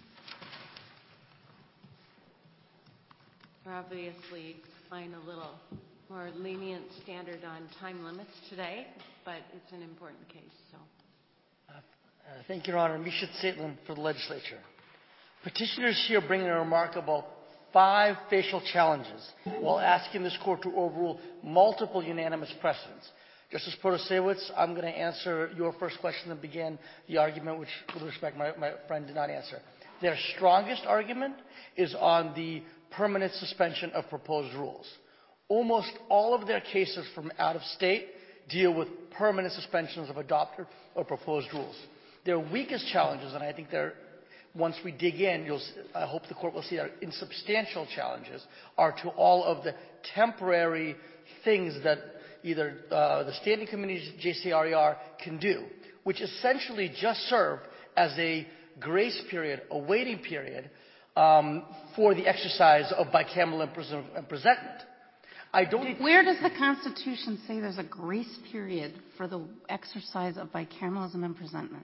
We're obviously applying a little more lenient standard on time limits today, but it's an important case, so. Thank you, Your Honor. Misha Tsaitlin for the legislature. Petitioners here bring in a remarkable 5 facial challenges while asking this court to overrule multiple unanimous precedents. Justice Protasiewicz, I'm going to answer your first question and begin the argument, which, with respect, my friend did not answer. Their strongest argument is on the permanent suspension of proposed rules. Almost all of their cases from out of state deal with permanent suspensions of adopted or proposed rules. Their weakest challenges, and I think once we dig in, I hope the court will see our insubstantial challenges, are to all of the temporary things that either the standing committees, JCRER, can do, which essentially just serve as a grace period, a waiting period, for the exercise of bicameral presentment. Where does the Constitution say there's a grace period for the exercise of bicameralism and presentment?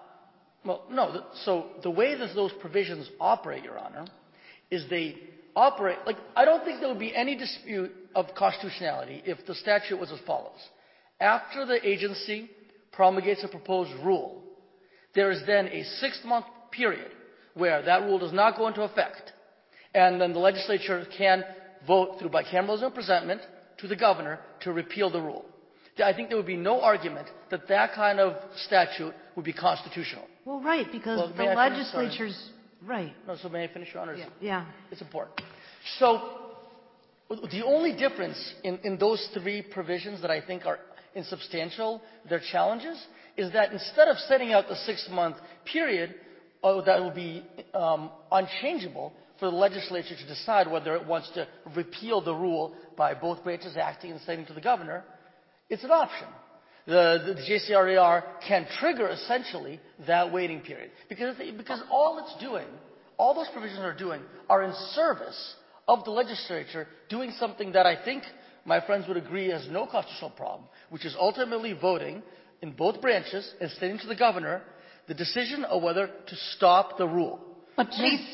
So the way that those provisions operate, Your Honor, is they operate I don't think there would be any dispute of constitutionality if the statute was as follows. After the agency promulgates a proposed rule, there is then a 6-month period where that rule does not go into effect, and then the legislature can vote through bicameralism presentment to the governor to repeal the rule. I think there would be no argument that that kind of statute would be constitutional. Well, right, because the legislature's... Right. No, so may I finish, Your Honor? Yeah. It's important. So the only difference in those 3 provisions that I think are insubstantial, their challenges, is that instead of setting out the 6-month period that will be unchangeable for the legislature to decide whether it wants to repeal the rule by both branches acting and sending to the governor, it's an option. The JCRER can trigger essentially that waiting period because all it's doing, all those provisions are doing, are in service of the legislature doing something that I think my friends would agree has no constitutional problem, which is ultimately voting in both branches and sending to the governor the decision of whether to stop the rule. But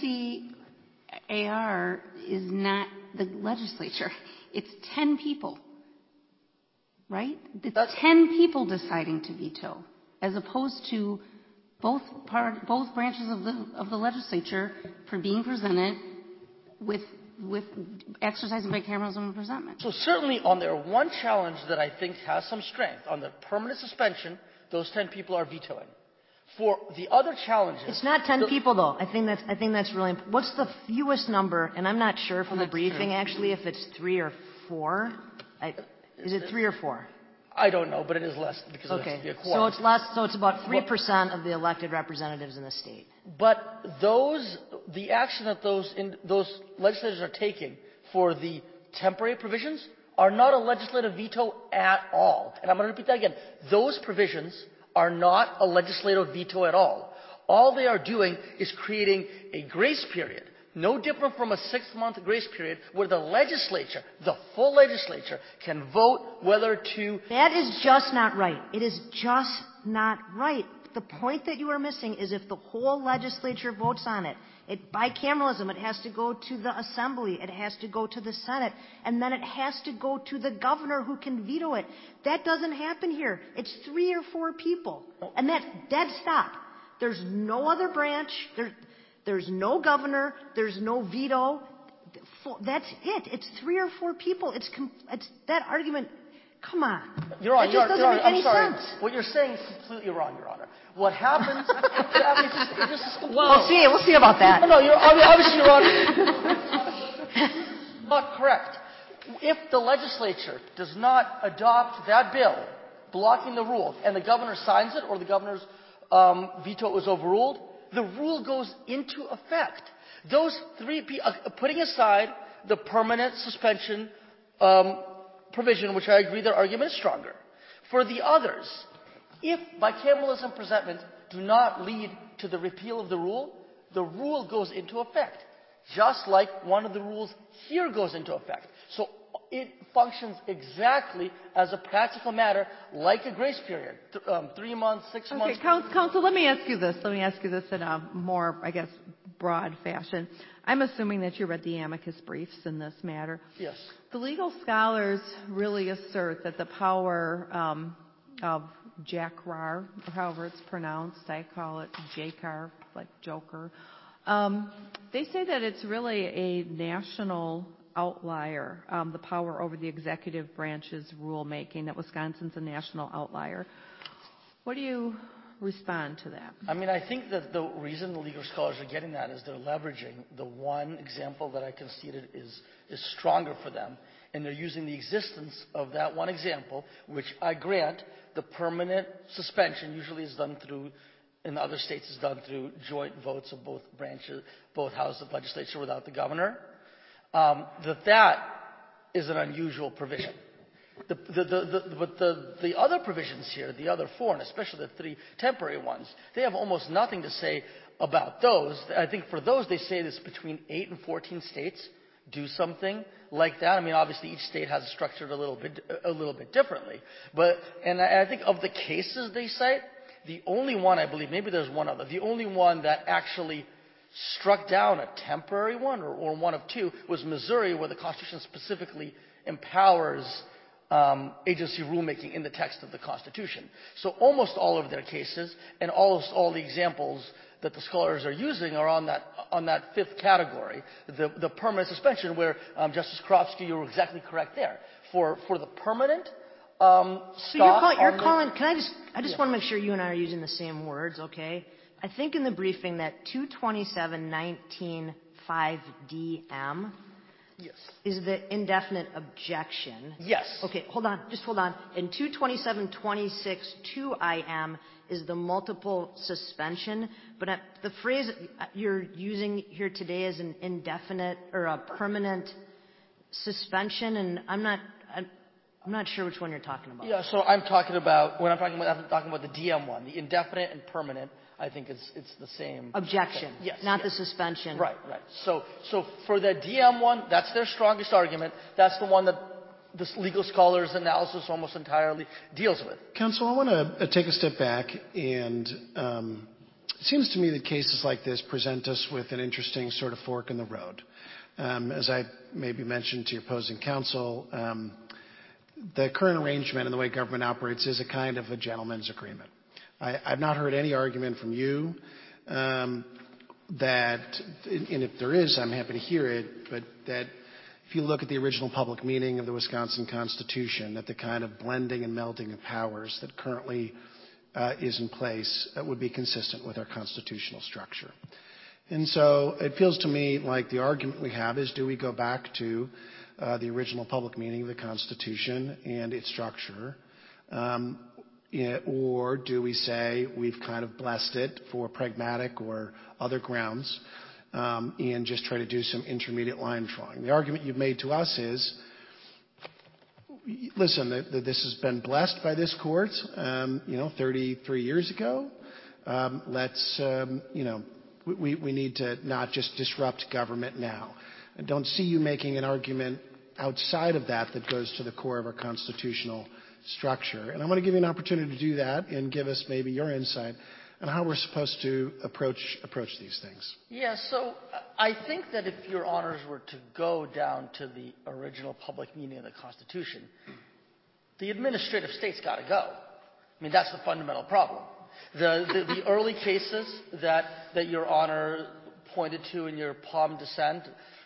JCRER is not the legislature. It's 10 people. Right? It's 10 people deciding to veto, as opposed to both branches of the legislature for being presented with exercising bicameralism and presentment. So certainly on their one challenge that I think has some strength, on the permanent suspension, those 10 people are vetoing. For the other challenges... It's not 10 people, though. I think that's really important. What's the fewest number? And I'm not sure from the briefing, actually, if it's 3 or 4. Is it 3 or 4? I don't know, but it is less because it has to be a So quorum. it's less. So it's about 3% of the elected representatives in the state. But the action that those legislators are taking for the temporary provisions are not a legislative veto at all. And I'm going to repeat that again. Those provisions are not a legislative veto at all. All they are doing is creating a grace period, no different from a 6-month grace period, where the legislature, the full legislature, can vote whether to... That is just not right. It is just not right. The point that you are missing is if the whole legislature votes on it, bicameralism, it has to go to the Assembly, it has to go to the Senate, and then it has to go to the governor who can veto it. That doesn't happen here. It's 3 or 4 people. And that's dead stop. There's no other branch. There's no governor. There's no veto. That's it. It's 3 or 4 people. It's that argument. Come on. Your Honor, That just doesn't make any sense. What you're saying is completely wrong, Your Honor. What happens... We'll see about that. No, obviously, Your Honor, not correct. If the legislature does not adopt that bill blocking the rule, and the governor signs it, or the governor's veto is overruled, the rule goes into effect. Those 3 people, putting aside the permanent suspension provision, which I agree their argument is stronger. For the others, if bicameralism presentment do not lead to the repeal of the rule goes into effect, just like one of the rules here goes into effect. So it functions exactly as a practical matter, like a grace period, 3 months, 6 months. Okay, Counsel, let me ask you this. In a more, I guess, broad fashion. I'm assuming that you read the amicus briefs in this matter. Yes. The legal scholars really assert that the power of JACRAR, or however it's pronounced, I call it JCAR, like Joker. They say that it's really a national outlier, the power over the executive branch's rulemaking, that Wisconsin's a national outlier. What do you respond to that? I mean, I think that the reason the legal scholars are getting that is they're leveraging the one example that I conceded is stronger for them, and they're using the existence of that one example, which I grant the permanent suspension usually is done through, in other states, is done through joint votes of both branches, both houses of legislature without the governor. That is an unusual provision. But the other provisions here, the other 4, and especially the 3 temporary ones, they have almost nothing to say about those. I think for those, they say this between 8 and 14 states do something like that. I mean, obviously each state has it structured a little bit differently. And I think of the cases they cite, the only one, I believe, maybe there's one other, the only one that actually struck down a temporary one, or one of 2, was Missouri, where the Constitution specifically empowers agency rulemaking in the text of the Constitution. So almost all of their cases and almost all the examples that the scholars are using are on that 5th category, the permanent suspension, where Justice Karofsky, you were exactly correct there. For the permanent So you're calling. I just want to make sure you and I are using the same words, okay? I think in the briefing that 227.19.5DM yes. is the indefinite objection. Yes. Okay, hold on. Just hold on. And 227.26.2IM is the multiple suspension. But the phrase you're using here today is an indefinite or a permanent suspension, and I'm not sure which one you're talking about. Yeah, so I'm talking about the DM one, the indefinite and permanent. I think it's the same. Objection. Yes. Not the suspension. Right. So for the DM one, that's their strongest argument. That's the one that the legal scholars' analysis almost entirely deals with. Counsel, I want to take a step back, and it seems to me that cases like this present us with an interesting sort of fork in the road. As I maybe mentioned to your opposing counsel, the current arrangement and the way government operates is a kind of a gentleman's agreement. I've not heard any argument from you that, and if there is, I'm happy to hear it, but that if you look at the original public meaning of the Wisconsin Constitution, that the kind of blending and melding of powers that currently is in place would be consistent with our constitutional structure. And so it feels to me like the argument we have is, do we go back to the original public meaning of the Constitution and its structure, Or do we say we've kind of blessed it for pragmatic or other grounds and just try to do some intermediate line drawing? The argument you've made to us is, listen, that this has been blessed by this court, 33 years ago. We need to not just disrupt government now. I don't see you making an argument outside of that goes to the core of our constitutional structure. And I'm going to give you an opportunity to do that and give us maybe your insight on how we're supposed to approach these things. Yeah, so I think that if your honors were to go down to the original public meaning of the Constitution, the administrative state's got to go. I mean, that's the fundamental problem. The early cases that your honor pointed to in your Palm dissent,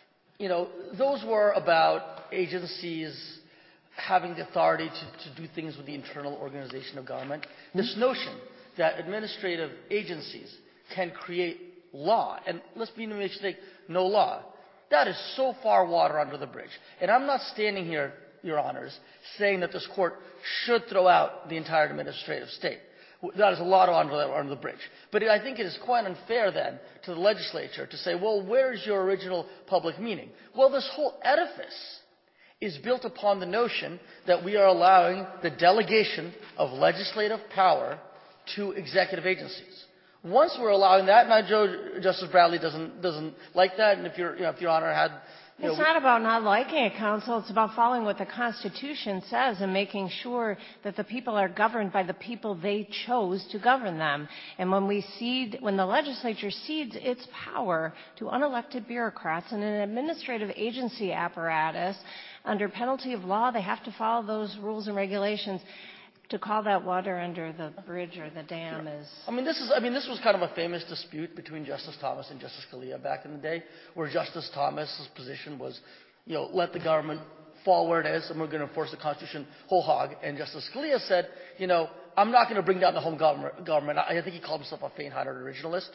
those were about agencies having the authority to do things with the internal organization of government. This notion that administrative agencies can create law, and let's be no mistake, no law, that is so far water under the bridge. And I'm not standing here, your honors, saying that this court should throw out the entire administrative state. That is a lot under the bridge. But I think it is quite unfair then to the legislature to say, well, where's your original public meaning? Well, this whole edifice is built upon the notion that we are allowing the delegation of legislative power to executive agencies. Once we're allowing that, and I know Justice Bradley doesn't like that, and if your honor had... It's not about not liking it, counsel. It's about following what the Constitution says and making sure that the people are governed by the people they chose to govern them. And when the legislature cedes its power to unelected bureaucrats and an administrative agency apparatus, under penalty of law, they have to follow those rules and regulations. To call that water under the bridge or the dam is... This was kind of a famous dispute between Justice Thomas and Justice Scalia back in the day, where Justice Thomas's position was, let the government fall where it is, and we're going to enforce the Constitution whole hog. And Justice Scalia said, I'm not going to bring down the whole government. I think he called himself a faint-hearted originalist,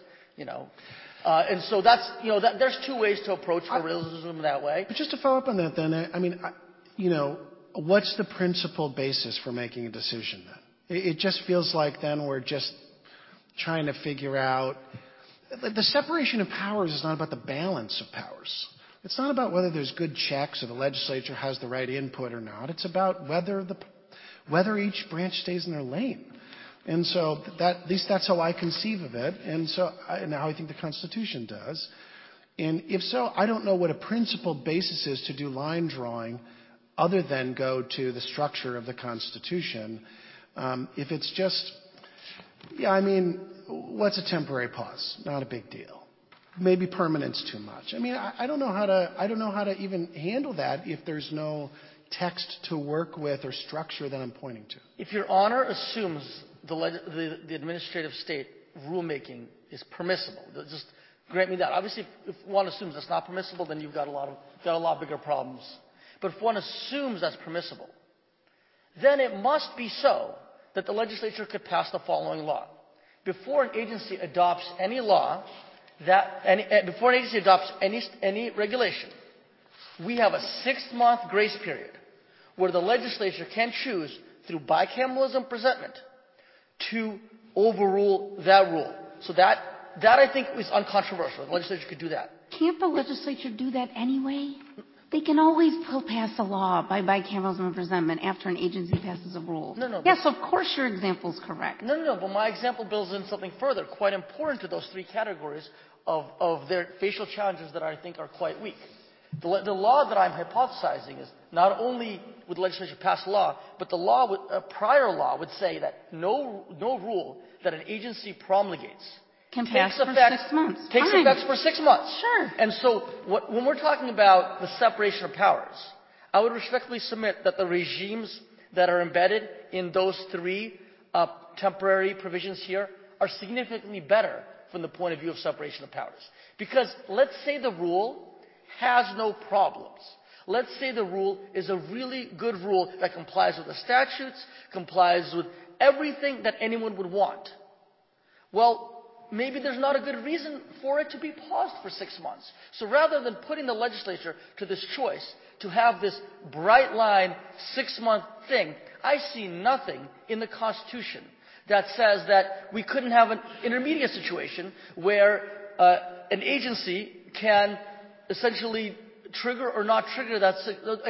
and so that's, there's two ways to approach federalism that way. But just to follow up on that then, what's the principal basis for making a decision then? It just feels like then we're just trying to figure out... The separation of powers is not about the balance of powers. It's not about whether there's good checks or the legislature has the right input or not. It's about whether each branch stays in their lane. And so at least that's how I conceive of it, and how I think the Constitution does. And if so, I don't know what a principal basis is to do line drawing other than go to the structure of the Constitution. If it's just, what's a temporary pause? Not a big deal. Maybe permanent's too much. I don't know how to even handle that if there's no text to work with or structure that I'm pointing to. If your honor assumes the administrative state rulemaking is permissible, just grant me that. Obviously, if one assumes that's not permissible, then you've got a lot bigger problems. But if one assumes that's permissible, then it must be so that the legislature could pass the following law. Before an agency adopts any law, before an agency adopts any regulation, we have a 6-month grace period where the legislature can choose, through bicameralism presentment, to overrule that rule. So that I think is uncontroversial. The legislature could do that. Can't the legislature do that anyway? They can always pass a law by bicameralism presentment after an agency passes a rule. No. Yes, of course your example is correct. No, but my example builds in something further, quite important to those three categories of their facial challenges that I think are quite weak. The law that I'm hypothesizing is not only would the legislature pass a law, but a prior law would say that no rule that an agency promulgates can pass for 6 months. Takes effect for 6 months. Sure. And so when we're talking about the separation of powers, I would respectfully submit that the regimes that are embedded in those three temporary provisions here are significantly better from the point of view of separation of powers. Because let's say the rule has no problems. Let's say the rule is a really good rule that complies with the statutes, complies with everything that anyone would want. Well, maybe there's not a good reason for it to be paused for 6 months. So rather than putting the legislature to this choice to have this bright line 6-month thing. I see nothing in the Constitution that says that we couldn't have an intermediate situation where an agency can essentially trigger or not trigger that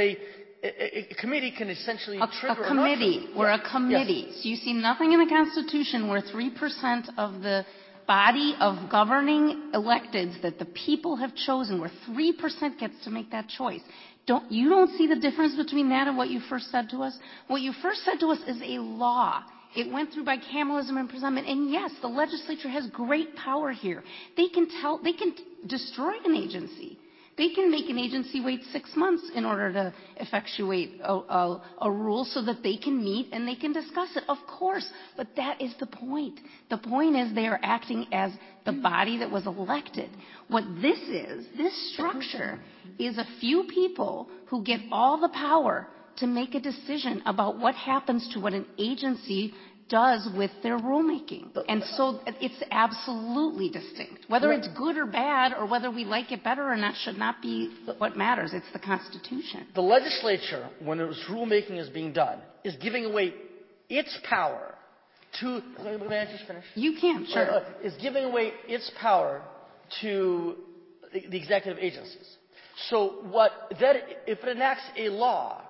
a committee can essentially trigger a committee. Or not trigger. We're a committee. Yes. So you see nothing in the Constitution where 3% of the body of governing electeds that the people have chosen, where 3% gets to make that choice. You don't see the difference between that and what you first said to us? What you first said to us is a law. It went through bicameralism and presentment. And yes, the legislature has great power here. They can destroy an agency. They can make an agency wait 6 months in order to effectuate a rule so that they can meet and they can discuss it. Of course, but that is the point. The point is they are acting as the body that was elected. What this structure is a few people who get all the power to make a decision about what happens to what an agency does with their rulemaking. And so it's absolutely distinct. Whether it's good or bad or whether we like it better or not should not be what matters. It's the Constitution. The legislature, when its rulemaking is being done, is giving away its power to... May I just finish? You can, sure. Is giving away its power to the executive agencies. So if it enacts a law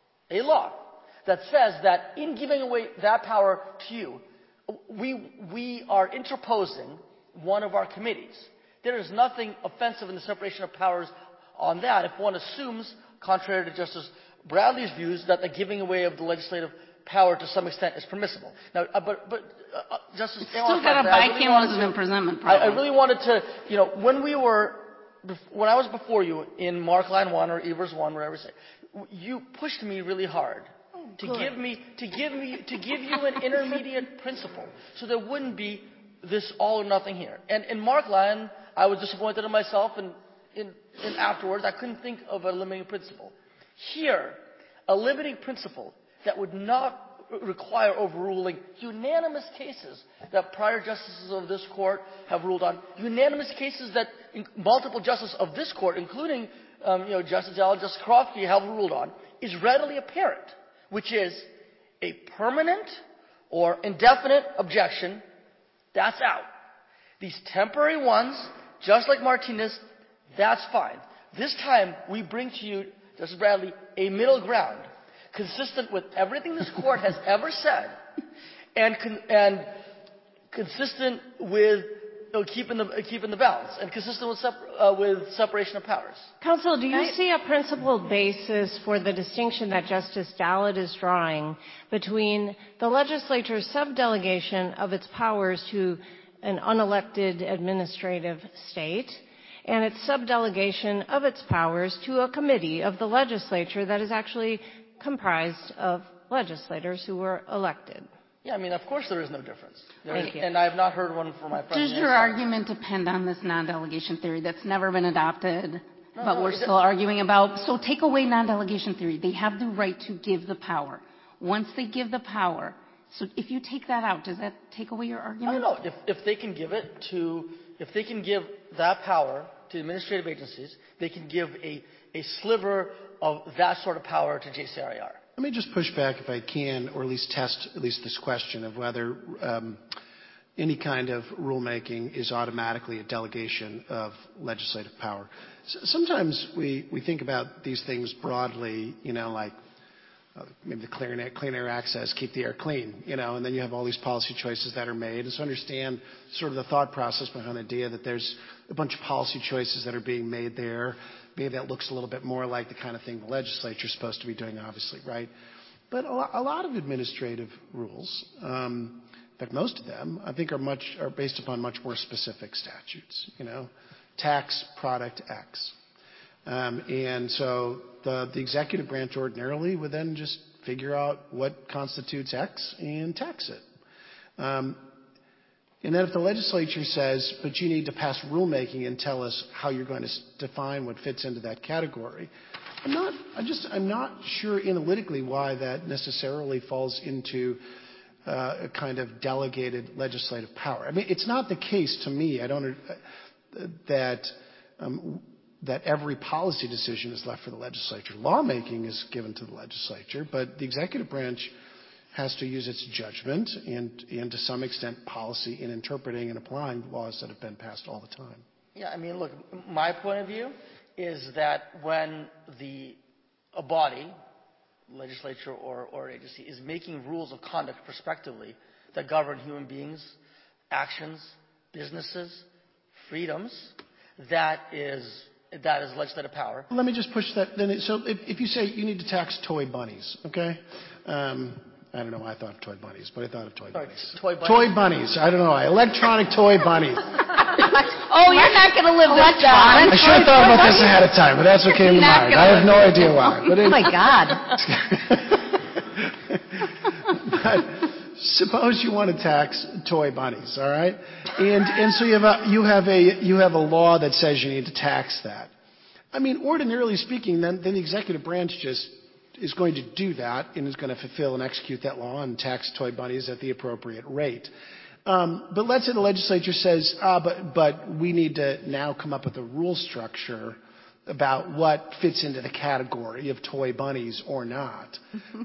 that says that in giving away that power to you, we are interposing one of our committees. There is nothing offensive in the separation of powers on that if one assumes, contrary to Justice Bradley's views, that the giving away of the legislative power to some extent is permissible. Now, Justice it's still got a bicameralism and presentment problem. I really wanted to, when I was before you in Markline 1 or Evers 1, whatever you say, you pushed me really hard to give you an intermediate principle, so there wouldn't be this all or nothing here. And in Markline, I was disappointed in myself, and afterwards, I couldn't think of a limiting principle. Here, a limiting principle that would not require overruling unanimous cases that prior justices of this court have ruled on, unanimous cases that multiple justices of this court, including Justice Allen, Justice Crofty, have ruled on, is readily apparent, which is a permanent or indefinite objection. That's out. These temporary ones, just like Martinez, that's fine. This time, we bring to you, Justice Bradley, a middle ground, consistent with everything this court has ever said, and consistent with keeping the balance, and consistent with separation of powers. Counsel, do you see a principled basis for the distinction that Justice Dallet is drawing between the legislature's subdelegation of its powers to an unelected administrative state and its subdelegation of its powers to a committee of the legislature that is actually comprised of legislators who were elected? Yeah, of course there is no difference. Thank you. And I have not heard one from my friends. Does your argument depend on this non-delegation theory that's never been adopted, but we're still arguing about? So take away non-delegation theory. They have the right to give the power. Once they give the power, so if you take that out, does that take away your argument? No. If they can give that power to administrative agencies, they can give a sliver of that sort of power to JCRIR. Let me just push back if I can, or at least test this question of whether any kind of rulemaking is automatically a delegation of legislative power. Sometimes we think about these things broadly, like maybe the Clean Air Act says keep the air clean, and then you have all these policy choices that are made. And so understand sort of the thought process behind the idea that there's a bunch of policy choices that are being made there. Maybe that looks a little bit more like the kind of thing the legislature is supposed to be doing, obviously, right? But a lot of administrative rules, in fact, most of them, I think, are based upon much more specific statutes. Tax product X, and so the executive branch ordinarily would then just figure out what constitutes X and tax it. And then if the legislature says, but you need to pass rulemaking and tell us how you're going to define what fits into that category, I'm not sure analytically why that necessarily falls into a kind of delegated legislative power. It's not the case to me. I don't that that every policy decision is left for the legislature. Lawmaking is given to the legislature, but the executive branch has to use its judgment and to some extent policy in interpreting and applying laws that have been passed all the time. Yeah, I mean, look, my point of view is that when a body, legislature or agency, is making rules of conduct prospectively that govern human beings, actions, businesses, freedoms, that is legislative power. Let me just push that. So if you say you need to tax toy bunnies, okay? I don't know why I thought of toy bunnies, but I thought of toy bunnies. Toy bunnies? Toy bunnies. I don't know why. Electronic toy bunnies. Oh, you're not going to live this down. I should have thought about this ahead of time, but that's what came to mind. I have no idea why. But Oh, my God. But suppose you want to tax toy bunnies, all right? And so you have a law that says you need to tax that. I mean, ordinarily speaking, then the executive branch just is going to do that and is going to fulfill and execute that law and tax toy bunnies at the appropriate rate. But let's say the legislature says, but we need to now come up with a rule structure about what fits into the category of toy bunnies or not.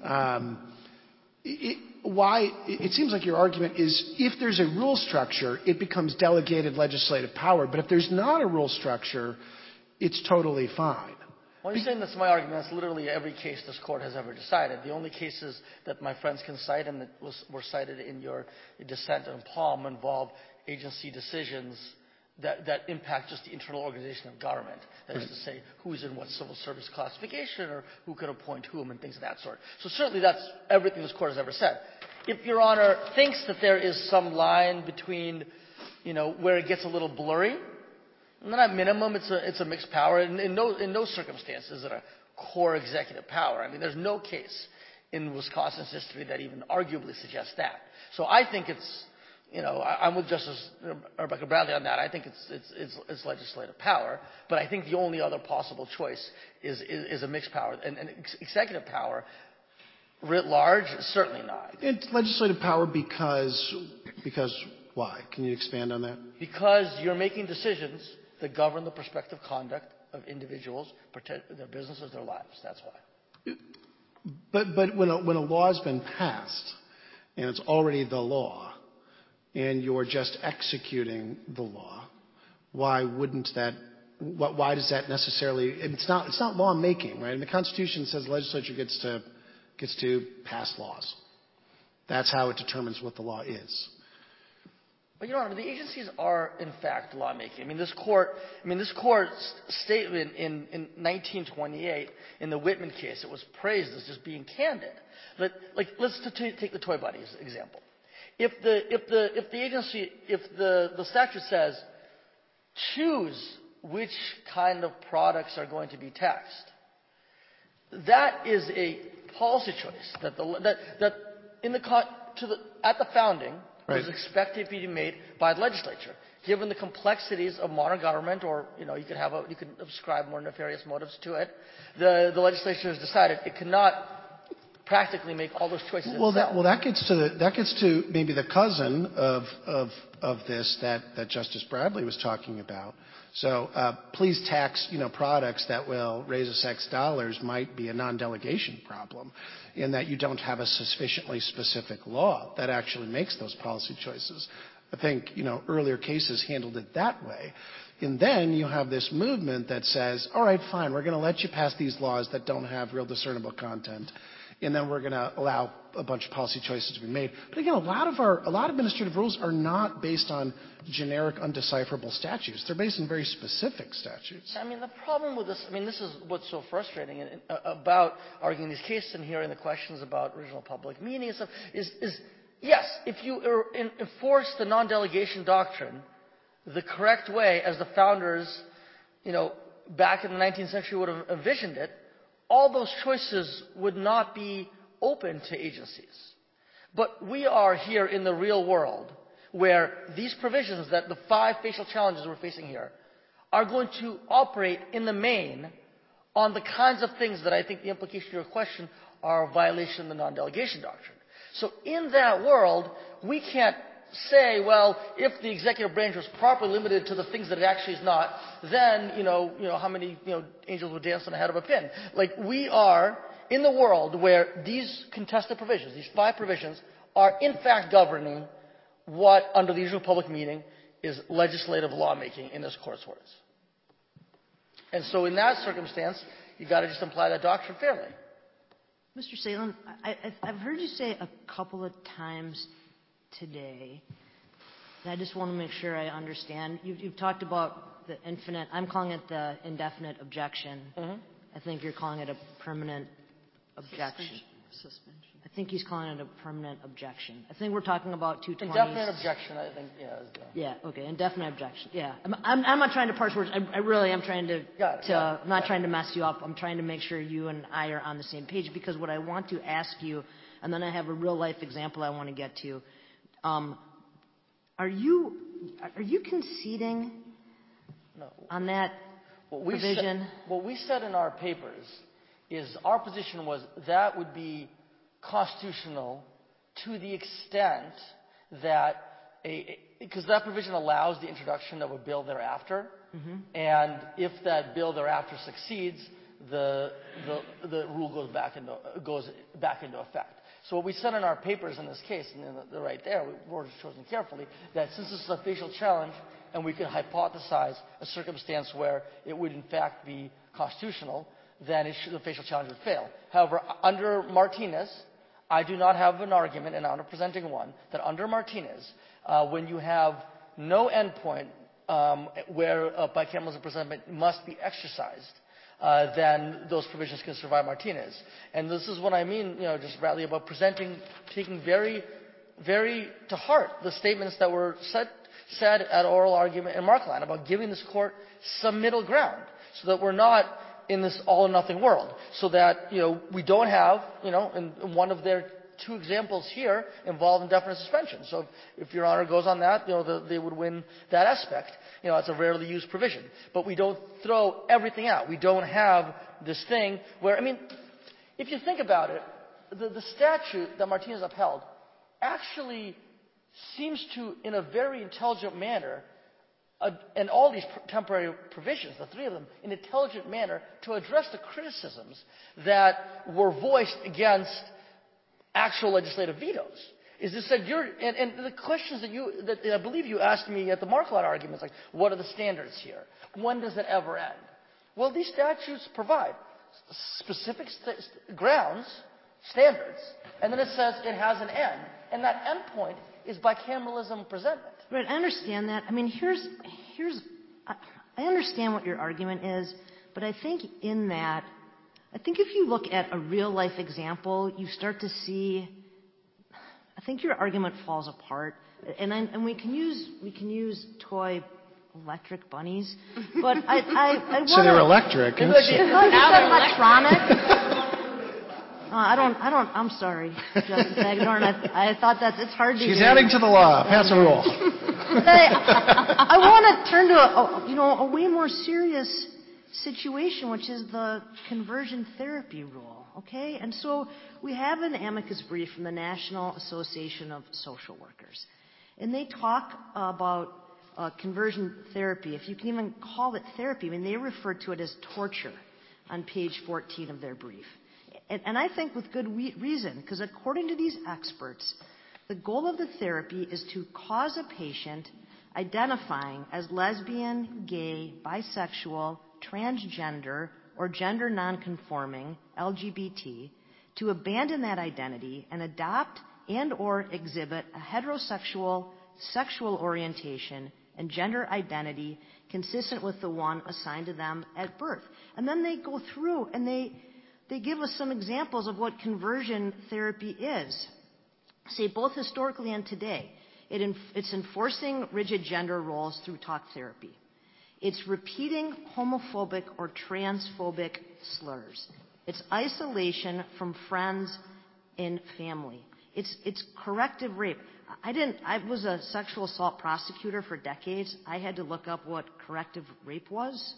It seems like your argument is if there's a rule structure, it becomes delegated legislative power. But if there's not a rule structure, it's totally fine. Well, you're saying that's my argument. That's literally every case this court has ever decided. The only cases that my friends can cite and that were cited in your dissent in Palm involve agency decisions that impact just the internal organization of government. That is to say, who's in what civil service classification or who could appoint whom and things of that sort. So certainly that's everything this court has ever said. If Your Honor thinks that there is some line between, where it gets a little blurry, and then at minimum it's a mixed power. In no circumstances is it a core executive power. I mean, there's no case in Wisconsin's history that even arguably suggests that. So I think it's, I'm with Justice Rebecca Bradley on that. I think it's legislative power, but I think the only other possible choice is a mixed power. And executive power, writ large, certainly not. It's legislative power because why? Can you expand on that? Because you're making decisions that govern the prospective conduct of individuals, protect their businesses, their lives. That's why. But when a law has been passed and it's already the law, and you're just executing the law, why does that necessarily? It's not law making, right? And the Constitution says the legislature gets to pass laws. That's how it determines what the law is. But Your Honor, the agencies are in fact lawmaking. This court's statement in 1928 in the Whitman case, it was praised as just being candid. But let's take the toy bunnies example. If the statute says choose which kind of products are going to be taxed, that is a policy choice that at the founding was expected to be made by the legislature. Given the complexities of modern government, or you could ascribe more nefarious motives to it, the legislature has decided it cannot practically make all those choices itself. That gets to maybe the cousin of this that Justice Bradley was talking about. So please tax products that will raise us X dollars might be a non-delegation problem, in that you don't have a sufficiently specific law that actually makes those policy choices. I think earlier cases handled it that way. And then you have this movement that says, all right, fine, we're going to let you pass these laws that don't have real discernible content, and then we're going to allow a bunch of policy choices to be made. But again, a lot of administrative rules are not based on generic, undecipherable statutes. They're based on very specific statutes. The problem with this, this is what's so frustrating about arguing these cases and hearing the questions about original public meaning and stuff, is yes, if you enforce the non-delegation doctrine the correct way, as the founders, back in the 19th century would have envisioned it, all those choices would not be open to agencies. But we are here in the real world where these provisions, that the 5 facial challenges we're facing here, are going to operate in the main on the kinds of things that I think the implication of your question are a violation of the non-delegation doctrine. So in that world, we can't say, well, if the executive branch was properly limited to the things that it actually is not, then, how many, angels would dance on the head of a pin? Like, we are in the world where these contested provisions, these 5 provisions, are in fact governing what, under the usual public meeting, is legislative lawmaking in this court's words. And so in that circumstance, you got to just apply that doctrine fairly. Mr. Salem, I've heard you say a couple of times today, and I just want to make sure I understand. You've talked about the infinite, I'm calling it the indefinite objection. Mm-hmm. I think you're calling it a permanent objection. Suspension. I think he's calling it a permanent objection. I think we're talking about 220. Indefinite objection, I think, Yeah, okay, indefinite objection. Yeah, I'm not trying to parse words. I really am trying to. I'm not trying to mess you up. I'm trying to make sure you and I are on the same page, because what I want to ask you, and then I have a real life example I want to get to. Are you conceding on that provision? What we said in our papers is our position was that would be constitutional to the extent that because that provision allows the introduction of a bill thereafter, Mm-hmm. and if that bill thereafter succeeds, the rule goes back into effect. So what we said in our papers in this case, and they're right there, we've chosen carefully, that since this is a facial challenge and we can hypothesize a circumstance where it would in fact be constitutional, then the facial challenge would fail. However, under Martinez, I do not have an argument, and I'm not presenting one, that under Martinez, when you have no endpoint where bicameral presentment must be exercised, then those provisions can survive Martinez. And this is what I mean, just rather about taking very, very to heart the statements that were said at oral argument in Markline about giving this court some middle ground so that we're not in this all or nothing world. So that, we don't have, in one of their 2 examples here involve indefinite suspension. So if Your Honor goes on that, they would win that aspect. It's a rarely used provision. But we don't throw everything out. We don't have this thing where, if you think about it, the statute that Martinez upheld actually seems to, in a very intelligent manner, and all these temporary provisions, the 3 of them, in an intelligent manner, to address the criticisms that were voiced against actual legislative vetoes. Is this that and the questions that I believe you asked me at the Markline arguments, like, what are the standards here? When does it ever end? Well, these statutes provide specific grounds, standards, and then it says it has an end. And that end point is bicameralism presentment. Right, I understand that. I understand what your argument is, but I think if you look at a real life example, you start to see, I think your argument falls apart. And we can use toy electric bunnies, but I want So they're electric. You said electronic. I'm sorry, Justice Hagedorn. I thought it's hard to She's hear. adding to the law. Pass a rule. I want to turn to a way more serious situation, which is the conversion therapy rule. Okay, and so we have an amicus brief from the National Association of Social Workers, and they talk about conversion therapy, if you can even call it therapy. They refer to it as torture on page 14 of their brief. And I think with good reason, because according to these experts, the goal of the therapy is to cause a patient identifying as lesbian, gay, bisexual, transgender, or gender nonconforming, LGBT, to abandon that identity and adopt and or exhibit a heterosexual sexual orientation and gender identity consistent with the one assigned to them at birth. And then they go through and they give us some examples of what conversion therapy is, say both historically and today. It's enforcing rigid gender roles through talk therapy. It's repeating homophobic or transphobic slurs. It's isolation from friends and family. It's corrective rape. I was a sexual assault prosecutor for decades. I had to look up what corrective rape was.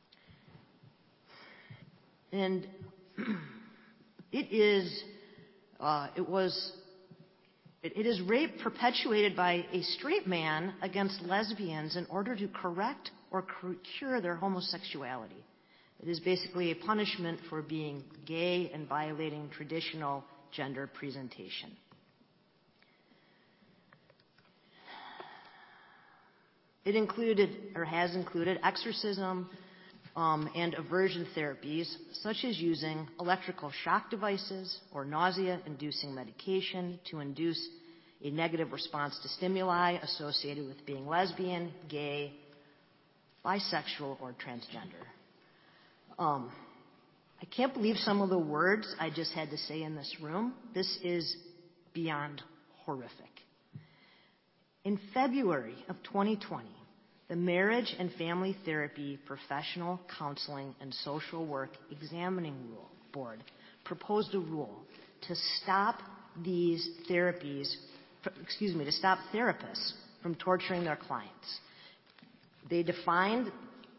And it is It is rape perpetuated by a straight man against lesbians in order to correct or cure their homosexuality. It is basically a punishment for being gay and violating traditional gender presentation. It included, or has included, exorcism and aversion therapies, such as using electrical shock devices or nausea-inducing medication to induce a negative response to stimuli associated with being lesbian, gay, bisexual, or transgender. I can't believe some of the words I just had to say in this room. This is beyond horrific. In February of 2020, the Marriage and Family Therapy Professional Counseling and Social Work Examining Board proposed a rule to stop these therapies, to stop therapists from torturing their clients. They defined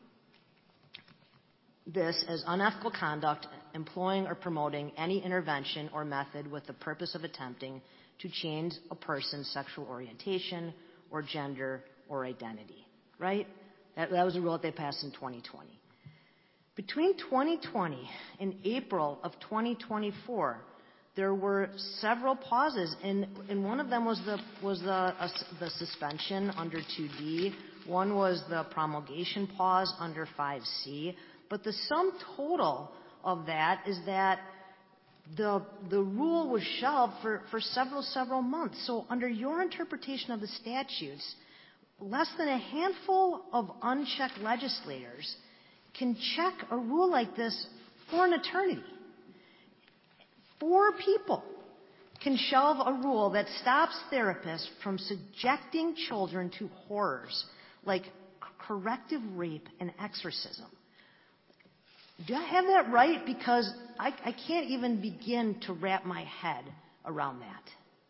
this as unethical conduct, employing or promoting any intervention or method with the purpose of attempting to change a person's sexual orientation or gender or identity. Right? That was a rule that they passed in 2020. Between 2020 and April of 2024, there were several pauses, and one of them was the suspension under 2D. One was the promulgation pause under 5C. But the sum total of that is that the rule was shelved for several months. So under your interpretation of the statutes, less than a handful of unchecked legislators can check a rule like this for an eternity. 4 people can shelve a rule that stops therapists from subjecting children to horrors like corrective rape and exorcism. Do I have that right? Because I can't even begin to wrap my head around that.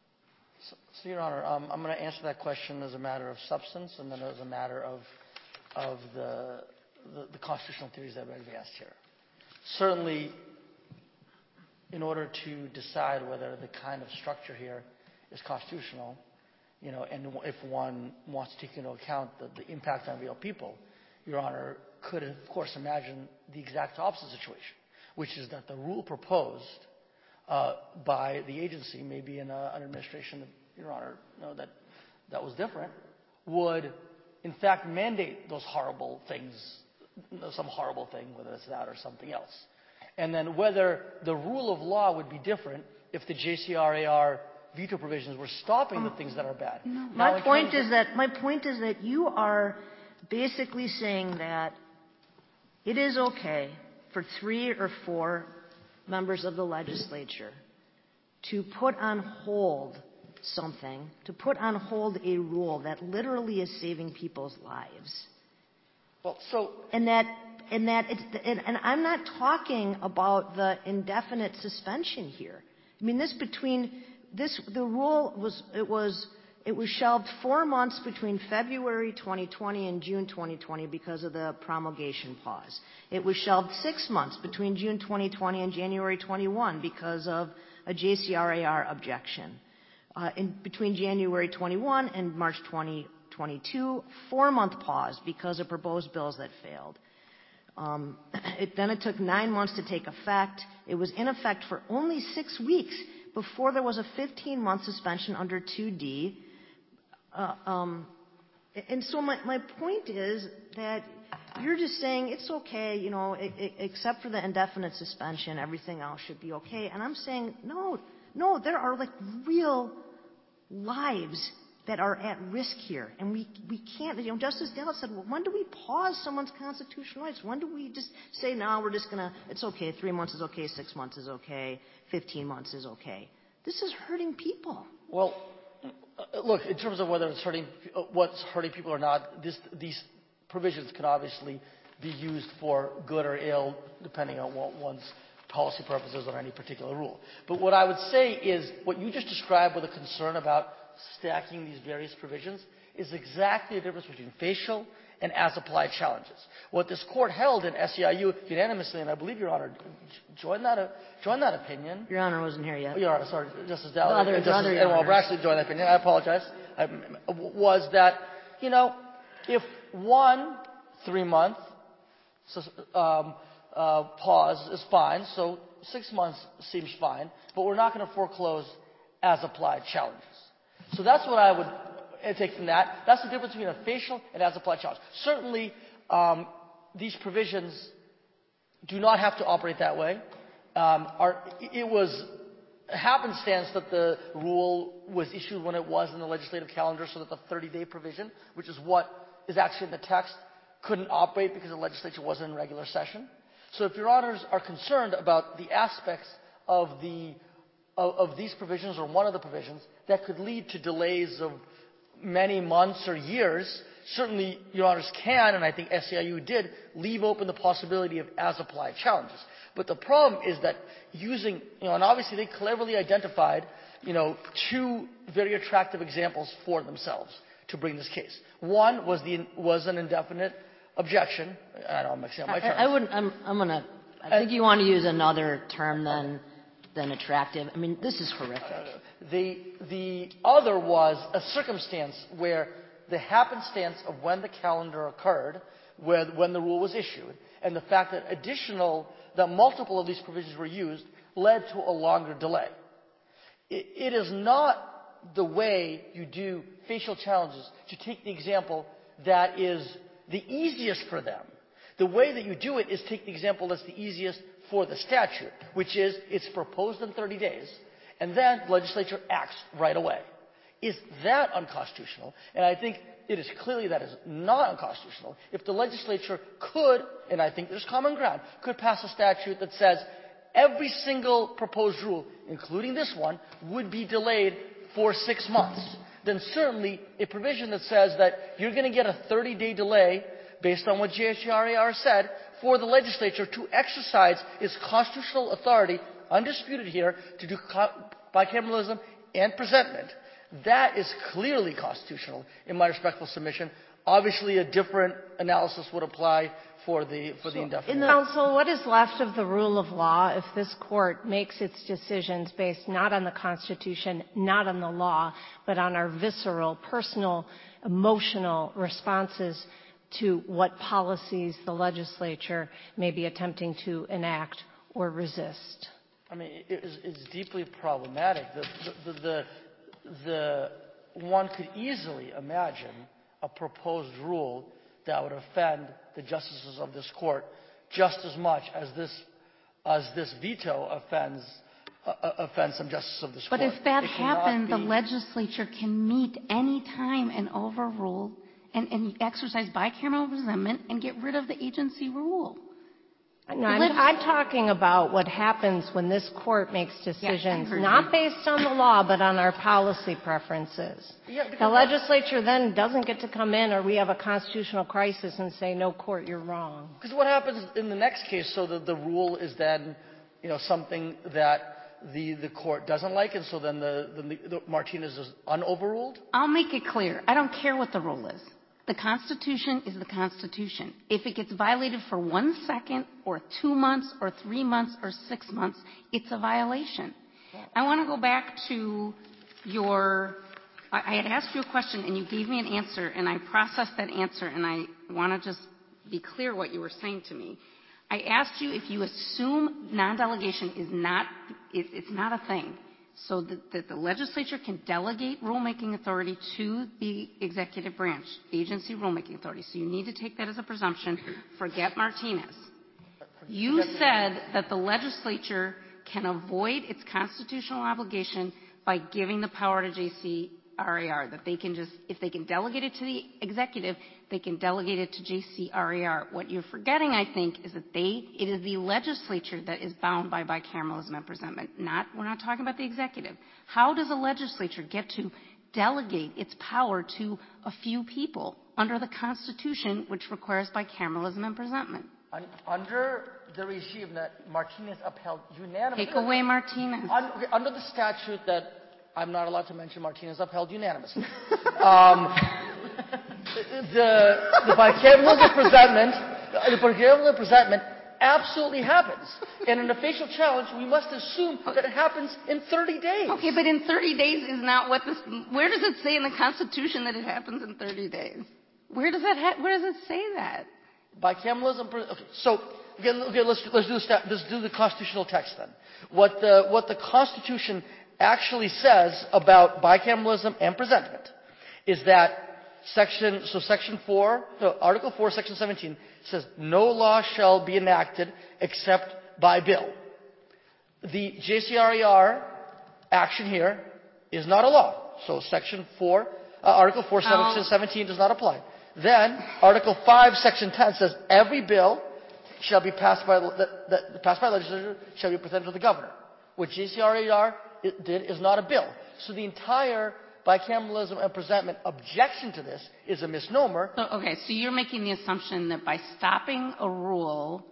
So Your Honor, I'm going to answer that question as a matter of substance and then as a matter of the constitutional theories that I've asked here. Certainly, in order to decide whether the kind of structure here is constitutional, and if one wants to take into account the impact on real people, Your Honor could, of course, imagine the exact opposite situation, which is that the rule proposed by the agency, maybe in an administration, Your Honor, that was different, would in fact mandate those horrible things, some horrible thing, whether it's that or something else. And then whether the rule of law would be different if the JCRAR veto provisions were stopping the things that are bad. My point is that you are basically saying that it is okay for 3 or 4 members of the legislature to put on hold something, to put on hold a rule that literally is saving people's lives. Well, and I'm not talking about the indefinite suspension here. I mean, the rule was shelved 4 months between February 2020 and June 2020 because of the promulgation pause. It was shelved 6 months between June 2020 and January 21 because of a JCRAR objection. Between January 21 and March 2022, 4-month pause because of proposed bills that failed. Then it took 9 months to take effect. It was in effect for only 6 weeks before there was a 15-month suspension under 2D. And so my point is that you're just saying it's okay, except for the indefinite suspension, everything else should be okay. And I'm saying, no, there are like real lives that are at risk here. And we can't, Justice Dallas said, well, when do we pause someone's constitutional rights? When do we just say, no, we're just going to, it's okay, 3 months is okay, 6 months is okay, 15 months is okay. This is hurting people. Well, look, in terms of whether it's what's hurting people or not, these provisions can obviously be used for good or ill, depending on what one's policy purposes on any particular rule. But what I would say is what you just described with a concern about stacking these various provisions is exactly the difference between facial and as-applied challenges. What this court held in SEIU unanimously, and I believe Your Honor joined that opinion. Your Honor wasn't here yet. Your Honor, sorry, Justice Dowd and The Justice Edward Brashley joined that opinion. I apologize. Was that, if 1 3-month pause is fine, so 6 months seems fine, but we're not going to foreclose as-applied challenges. So that's what I would take from that. That's the difference between a facial and as-applied challenge. Certainly, these provisions do not have to operate that way. It was happenstance that the rule was issued when it was in the legislative calendar, so that the 30-day provision, which is what is actually in the text, couldn't operate because the legislature wasn't in regular session. So if Your Honors are concerned about the aspects of these provisions or one of the provisions that could lead to delays of many months or years, certainly Your Honors can, and I think SEIU did, leave open the possibility of as-applied challenges. But the problem is that using, and obviously they cleverly identified, 2 very attractive examples for themselves to bring this case. One was an indefinite objection. I don't know, I'm mixing up my terms. I think you want to use another term than attractive. I mean, this is horrific. The other was a circumstance where the happenstance of when the calendar occurred, when the rule was issued, and the fact that multiple of these provisions were used led to a longer delay. It is not the way you do facial challenges to take the example that is the easiest for them. The way that you do it is take the example that's the easiest for the statute, which is it's proposed in 30 days, and then the legislature acts right away. Is that unconstitutional? And I think it is clearly that is not unconstitutional. If the legislature could, and I think there's common ground, could pass a statute that says every single proposed rule, including this one, would be delayed for 6 months, then certainly a provision that says that you're going to get a 30-day delay based on what JHRAR said for the legislature to exercise its constitutional authority, undisputed here, to do bicameralism and presentment. That is clearly constitutional, in my respectful submission. Obviously, a different analysis would apply for the indefinite. Counsel, what is left of the rule of law if this court makes its decisions based not on the Constitution, not on the law, but on our visceral, personal, emotional responses to what policies the legislature may be attempting to enact or resist? I mean, it's deeply problematic. One could easily imagine a proposed rule that would offend the justices of this court just as much as this veto offends some justices of this court. But if that happened, the legislature can meet any time and overrule and exercise bicameral resentment and get rid of the agency rule. No, I'm talking about what happens when this court makes decisions not based on the law but on our policy preferences. The legislature then doesn't get to come in, or we have a constitutional crisis and say, no, court, you're wrong. Because what happens in the next case, so that the rule is then something that the court doesn't like, and so then the Martinez is unoverruled? I'll make it clear. I don't care what the rule is. The Constitution is the Constitution. If it gets violated for 1 second or 2 months or 3 months or 6 months, it's a violation. I want to go back to I had asked you a question and you gave me an answer, and I processed that answer, and I want to just be clear what you were saying to me. I asked you if you assume non-delegation is not a thing, so that the legislature can delegate rulemaking authority to the executive branch, agency rulemaking authority. So you need to take that as a presumption. Forget Martinez. You said that the legislature can avoid its constitutional obligation by giving the power to JCRAR, that they can just, if they can delegate it to the executive, they can delegate it to JCRAR. What you're forgetting, I think, is that it is the legislature that is bound by bicameralism and presentment. We're not talking about the executive. How does a legislature get to delegate its power to a few people under the Constitution, which requires bicameralism and presentment? Under the regime that Martinez upheld unanimously. Take away Martinez. Under the statute that I'm not allowed to mention, Martinez upheld unanimously. The bicameral presentment absolutely happens. And in a facial challenge, we must assume that it happens in 30 days. Okay, but in 30 days is not what this, where does it say in the Constitution that it happens in 30 days? Where does it say that? Bicameralism, okay, so, let's do the constitutional text then. What the Constitution actually says about bicameralism and presentment is that Article 4, Section 17 says, no law shall be enacted except by bill. The JCRER action here is not a law. So Section 4, Article 4, Section 17 does not apply. Then, Article 5, Section 10 says, every bill shall be passed by legislature shall be presented to the governor. What JCRER did is not a bill. So the entire bicameralism and presentment objection to this is a misnomer. Okay, so you're making the assumption that by stopping a rule,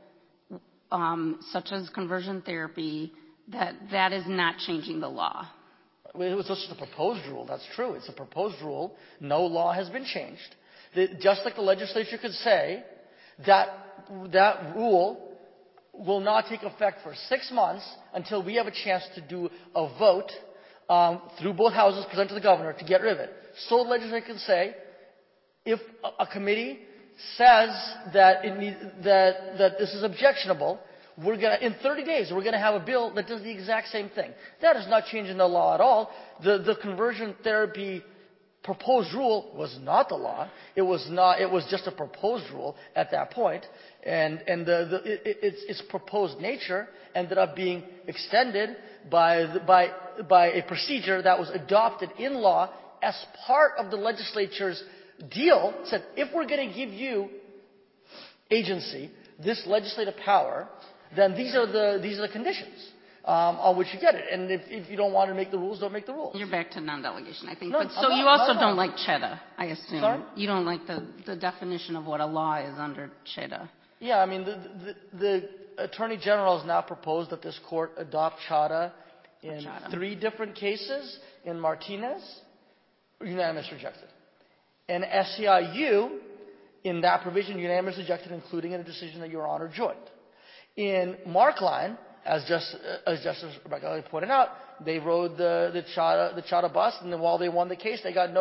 such as conversion therapy, that is not changing the law. It was just a proposed rule. That's true. It's a proposed rule. No law has been changed. Just like the legislature could say that rule will not take effect for 6 months until we have a chance to do a vote through both houses, present to the governor to get rid of it. So the legislature can say, if a committee says that this is objectionable, in 30 days we're gonna have a bill that does the exact same thing. That is not changing the law at all. The conversion therapy proposed rule was not the law. It was just a proposed rule at that point, and its proposed nature ended up being extended by a procedure that was adopted in law as part of the legislature's deal. Said, if we're going to give you agency, this legislative power, then these are the conditions on which you get it. And if you don't want to make the rules, don't make the rules. You're back to non-delegation, I think. No, but so you also don't like CHEDA, I assume. Sorry? You don't like the definition of what a law is under CHEDA. Yeah, I mean, the Attorney General has now proposed that this court adopt CHADA in 3 different cases. In Martinez, unanimous rejected. In SEIU, in that provision, unanimous rejected, including in a decision that Your Honor joined. In Markline, as Justice Rebecca pointed out, they rode the CHADA bus, and then while they won the case, they got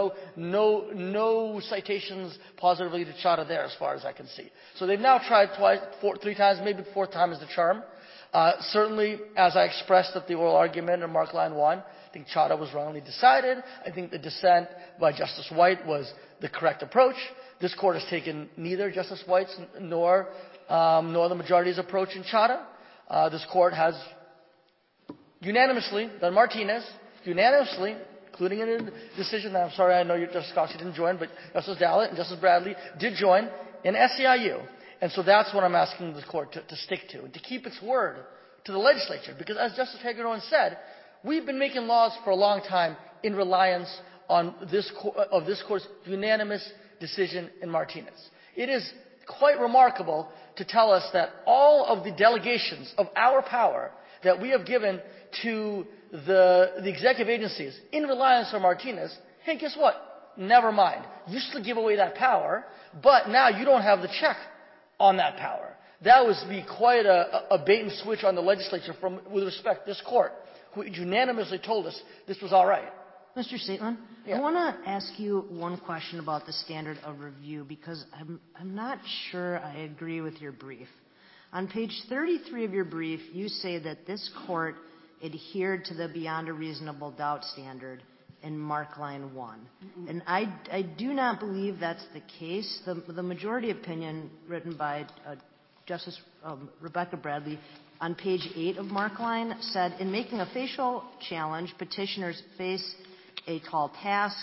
no citations positively to CHADA there, as far as I can see. So they've now tried 3 times, maybe the 4th time is the charm. Certainly, as I expressed at the oral argument in Markline 1, I think CHADA was wrongly decided. I think the dissent by Justice White was the correct approach. This court has taken neither Justice White's nor the majority's approach in CHADA. This court has unanimously done Martinez, including in a decision that, I'm sorry, I know Justice Cox didn't join, but Justice Dallett and Justice Bradley did join in SEIU. And so that's what I'm asking the court to stick to, and to keep its word to the legislature. Because as Justice Hagedorn said, we've been making laws for a long time in reliance on this court's unanimous decision in Martinez. It is quite remarkable to tell us that all of the delegations of our power that we have given to the executive agencies in reliance on Martinez, hey, guess what? Never mind. You still give away that power, but now you don't have the check on that power. That would be quite a bait and switch on the legislature with respect to this court, who unanimously told us this was all right. Mr. Saitlin, Yeah. I want to ask you one question about the standard of review, because I'm not sure I agree with your brief. On page 33 of your brief, you say that this court adhered to the beyond a reasonable doubt standard in Markline 1. Mm-hmm. And I do not believe that's the case. The majority opinion written by Justice Rebecca Bradley on page 8 of Markline said, in making a facial challenge, petitioners face a tall task.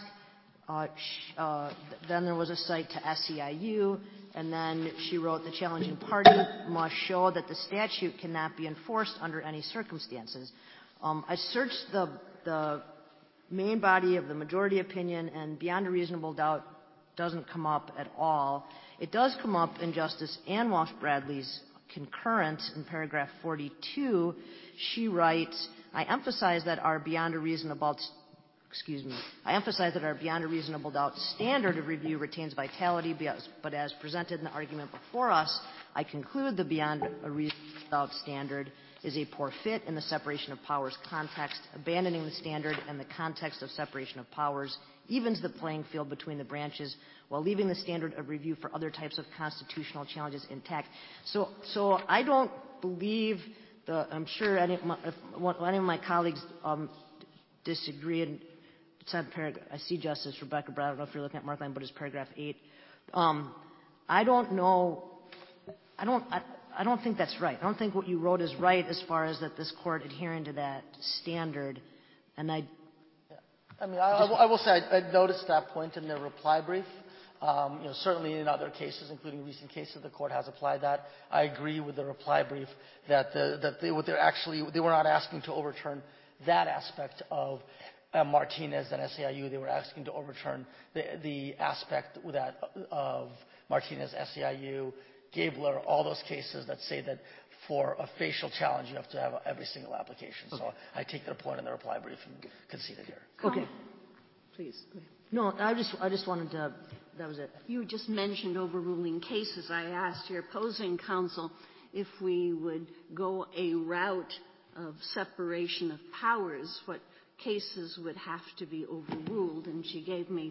Then there was a cite to SEIU, and then she wrote, the challenging party must show that the statute cannot be enforced under any circumstances. I searched the main body of the majority opinion, and beyond a reasonable doubt doesn't come up at all. It does come up in Justice Ann Walsh Bradley's concurrence in paragraph 42. She writes, I emphasize that our beyond a reasonable I emphasize that our beyond a reasonable doubt standard of review retains vitality, but as presented in the argument before us, I conclude the beyond a reasonable doubt standard is a poor fit in the separation of powers context. Abandoning the standard in the context of separation of powers evens the playing field between the branches while leaving the standard of review for other types of constitutional challenges intact. So I don't believe I'm sure any of my colleagues disagree, and it's on I see Justice Rebecca Brown. I don't know if you're looking at Markline, but it's paragraph 8. I don't know. I don't think that's right. I don't think what you wrote is right as far as that this court adhering to that standard. And I will say I noticed that point in the reply brief. Certainly in other cases, including recent cases, the court has applied that. I agree with the reply brief that they were not asking to overturn that aspect of Martinez and SEIU. They were asking to overturn the aspect of Martinez, SEIU, Gabler, all those cases that say that for a facial challenge you have to have every single application. Okay. So I take their point in the reply brief and concede it here. Okay. Please. Go ahead. No, I just wanted to. That was it. You just mentioned overruling cases. I asked your opposing counsel if we would go a route of separation of powers, what cases would have to be overruled, and she gave me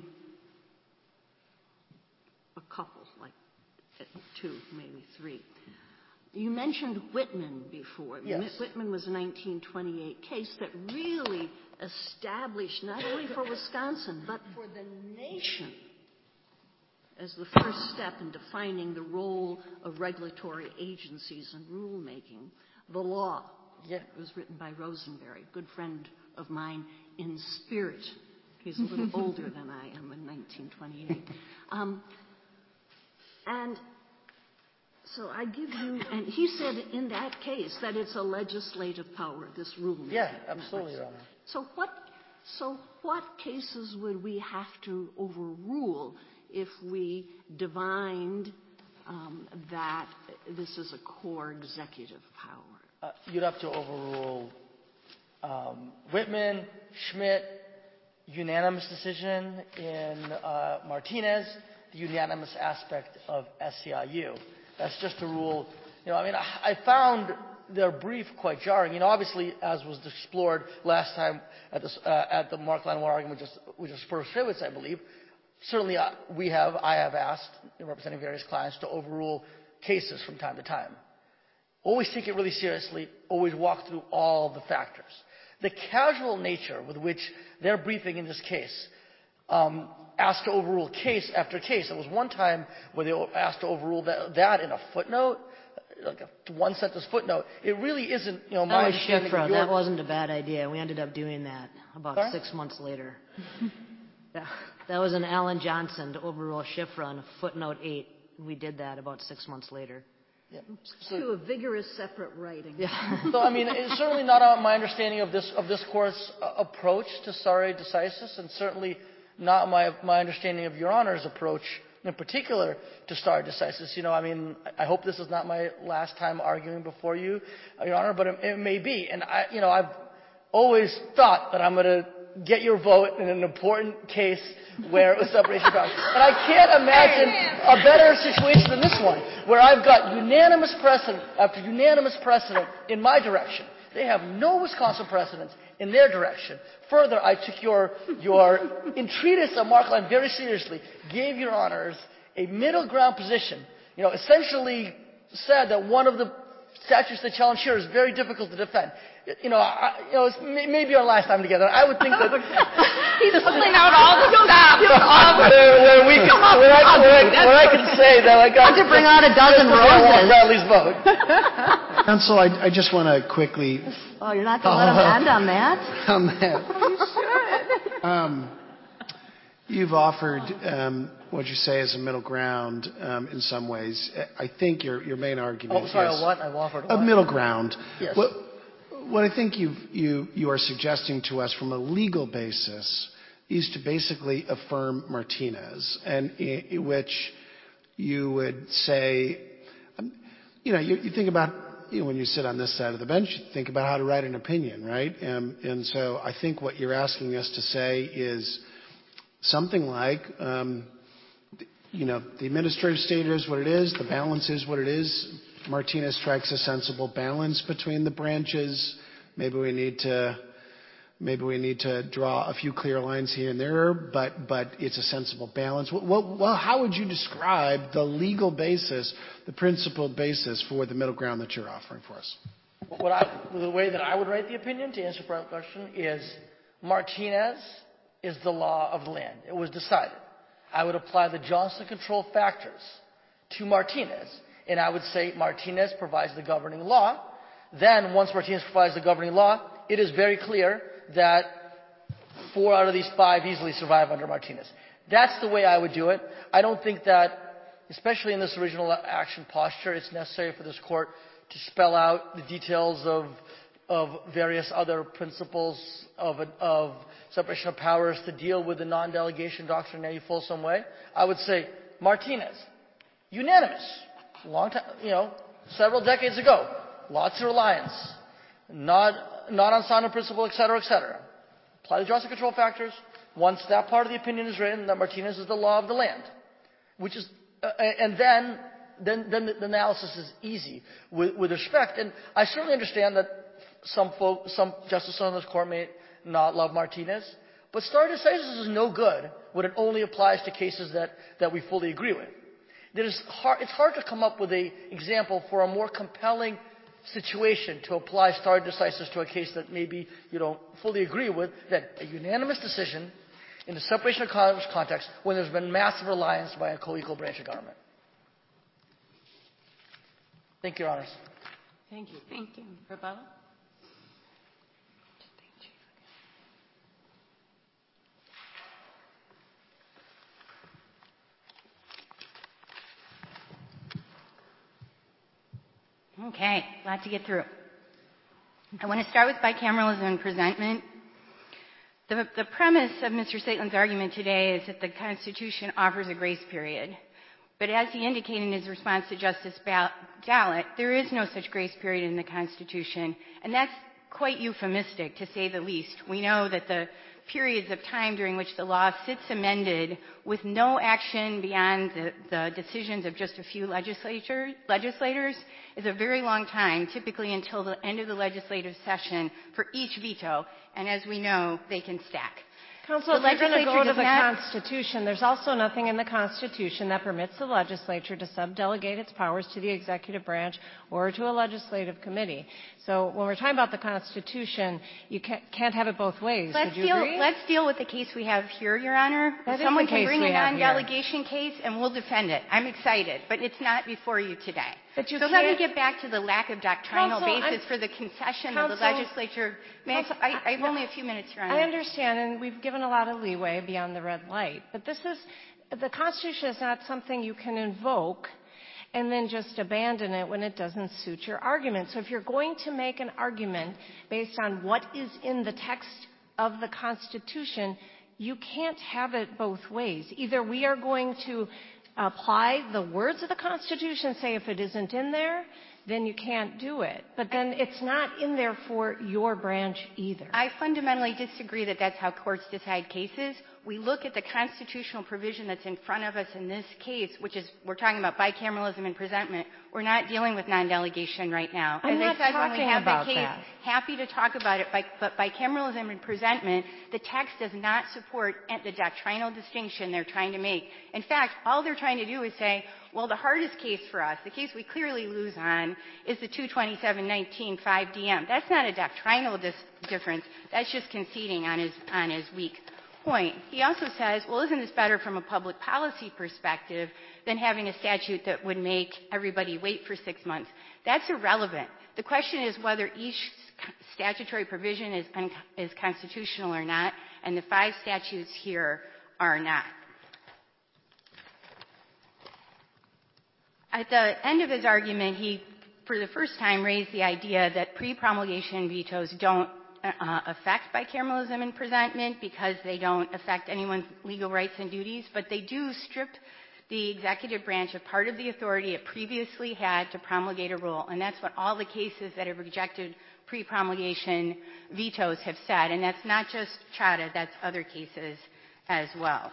a couple, like 2, maybe 3. You mentioned Whitman before. Yes. Whitman was a 1928 case that really established, not only for Wisconsin, but for the nation, as the first step in defining the role of regulatory agencies in rulemaking, the law. Yeah. It was written by Rosenberry, a good friend of mine in spirit. He's a little older than I am in 1928. And so I give you, and he said in that case that it's a legislative power, this rulemaking. Yeah, absolutely, Your Honor. So what cases would we have to overrule if we divined that this is a core executive power? You'd have to overrule Whitman, Schmidt, unanimous decision in Martinez, the unanimous aspect of SEIU. That's just a rule. I found their brief quite jarring. Obviously, as was explored last time at the Markline War argument, which was Spurs Schwitz, I believe. Certainly, I have asked, representing various clients, to overrule cases from time to time. Always take it really seriously. Always walk through all the factors. The casual nature with which their briefing in this case asked to overrule case after case. There was one time where they asked to overrule that in a footnote, like a one-sentence footnote. It really isn't, my understanding. That wasn't a bad idea. We ended up doing that about 6 months later. Yeah. That was an Alan Johnson to overrule Schifra on footnote 8. We did that about 6 months later. Yeah. To a vigorous separate writing. Yeah. So, it's certainly not my understanding of this court's approach to stare decisis, and certainly not my understanding of Your Honor's approach in particular to stare decisis. I hope this is not my last time arguing before you, Your Honor, but it may be. And I've always thought that I'm going to get your vote in an important case where it was separation of powers. And I can't imagine a better situation than this one, where I've got unanimous precedent after unanimous precedent in my direction. They have no Wisconsin precedents in their direction. Further, I took your entreatise of Markline very seriously, gave Your Honors a middle ground position, essentially said that one of the statutes they challenge here is very difficult to defend. It's maybe our last time together. I would think that he's pulling out all the stops. Where I can say that I got to bring out a dozen roses. Bradley's vote. Counsel, I just want to quickly. Oh, you're not going to let him end on that? On that. You should. You've offered what you say is a middle ground in some ways. I think your main argument is... Oh, sorry, what? I've offered a middle ground. Yes. What I think you are suggesting to us from a legal basis is to basically affirm Martinez, and in which you would say, you think about, when you sit on this side of the bench, you think about how to write an opinion, right? And so I think what you're asking us to say is something like, the administrative state is what it is, the balance is what it is. Martinez strikes a sensible balance between the branches. Maybe we need to draw a few clear lines here and there, but it's a sensible balance. Well, how would you describe the legal basis, the principled basis for the middle ground that you're offering for us? The way that I would write the opinion, to answer your question, is Martinez is the law of the land. It was decided. I would apply the Johnson control factors to Martinez, and I would say Martinez provides the governing law. Then, once Martinez provides the governing law, it is very clear that 4 out of these 5 easily survive under Martinez. That's the way I would do it. I don't think that, especially in this original action posture, it's necessary for this court to spell out the details of various other principles of separation of powers to deal with the non-delegation doctrine in any fulsome way. I would say Martinez, unanimous, long time, several decades ago, lots of reliance, not on sound principle, et cetera, et cetera. Apply the Johnson control factors. Once that part of the opinion is written, that Martinez is the law of the land, which is, and then the analysis is easy with respect. And I certainly understand that some justices on this court may not love Martinez, but stare decisis is no good when it only applies to cases that we fully agree with. It's hard to come up with an example for a more compelling situation to apply stare decisis to a case that maybe you don't fully agree with, that a unanimous decision in the separation of powers context when there's been massive reliance by a co-equal branch of government. Thank you, Your Honors. Thank you. Thank you. Rebuttal? Okay, a lot to get through. I want to start with bicameralism and presentment. The premise of Mr. Saitlin's argument today is that the Constitution offers a grace period. But as he indicated in his response to Justice Dallet, there is no such grace period in the Constitution, and that's quite euphemistic, to say the least. We know that the periods of time during which the law sits amended with no action beyond the decisions of just a few legislators is a very long time, typically until the end of the legislative session for each veto, and as we know, they can stack. Counsel, if you're going to go to the Constitution, there's also nothing in the Constitution that permits the legislature to subdelegate its powers to the executive branch or to a legislative committee. So when we're talking about the Constitution, you can't have it both ways. Would you agree? Let's deal with the case we have here, Your Honor. Someone can bring a non-delegation case and we'll defend it. I'm excited, but it's not before you today. So let me get back to the lack of doctrinal basis for the concession of the legislature. I have only a few minutes, Your Honor. I understand, and we've given a lot of leeway beyond the red light. But the Constitution is not something you can invoke and then just abandon it when it doesn't suit your argument. So if you're going to make an argument based on what is in the text of the Constitution, you can't have it both ways. Either we are going to apply the words of the Constitution, say if it isn't in there, then you can't do it. But then it's not in there for your branch either. I fundamentally disagree that that's how courts decide cases. We look at the constitutional provision that's in front of us in this case, which is, we're talking about bicameralism and presentment. We're not dealing with non-delegation right now. I'm not talking about that. Happy to talk about it, but bicameralism and presentment, the text does not support the doctrinal distinction they're trying to make. In fact, all they're trying to do is say, well, the hardest case for us, the case we clearly lose on, is the 227-19 5DM. That's not a doctrinal difference. That's just conceding on his weak point. He also says, well, isn't this better from a public policy perspective than having a statute that would make everybody wait for 6 months? That's irrelevant. The question is whether each statutory provision is constitutional or not, and the 5 statutes here are not. At the end of his argument, he, for the first time, raised the idea that pre-promulgation vetoes don't affect bicameralism and presentment because they don't affect anyone's legal rights and duties, but they do strip the executive branch a part of the authority it previously had to promulgate a rule. And that's what all the cases that have rejected pre-promulgation vetoes have said. And that's not just Chadha, that's other cases as well.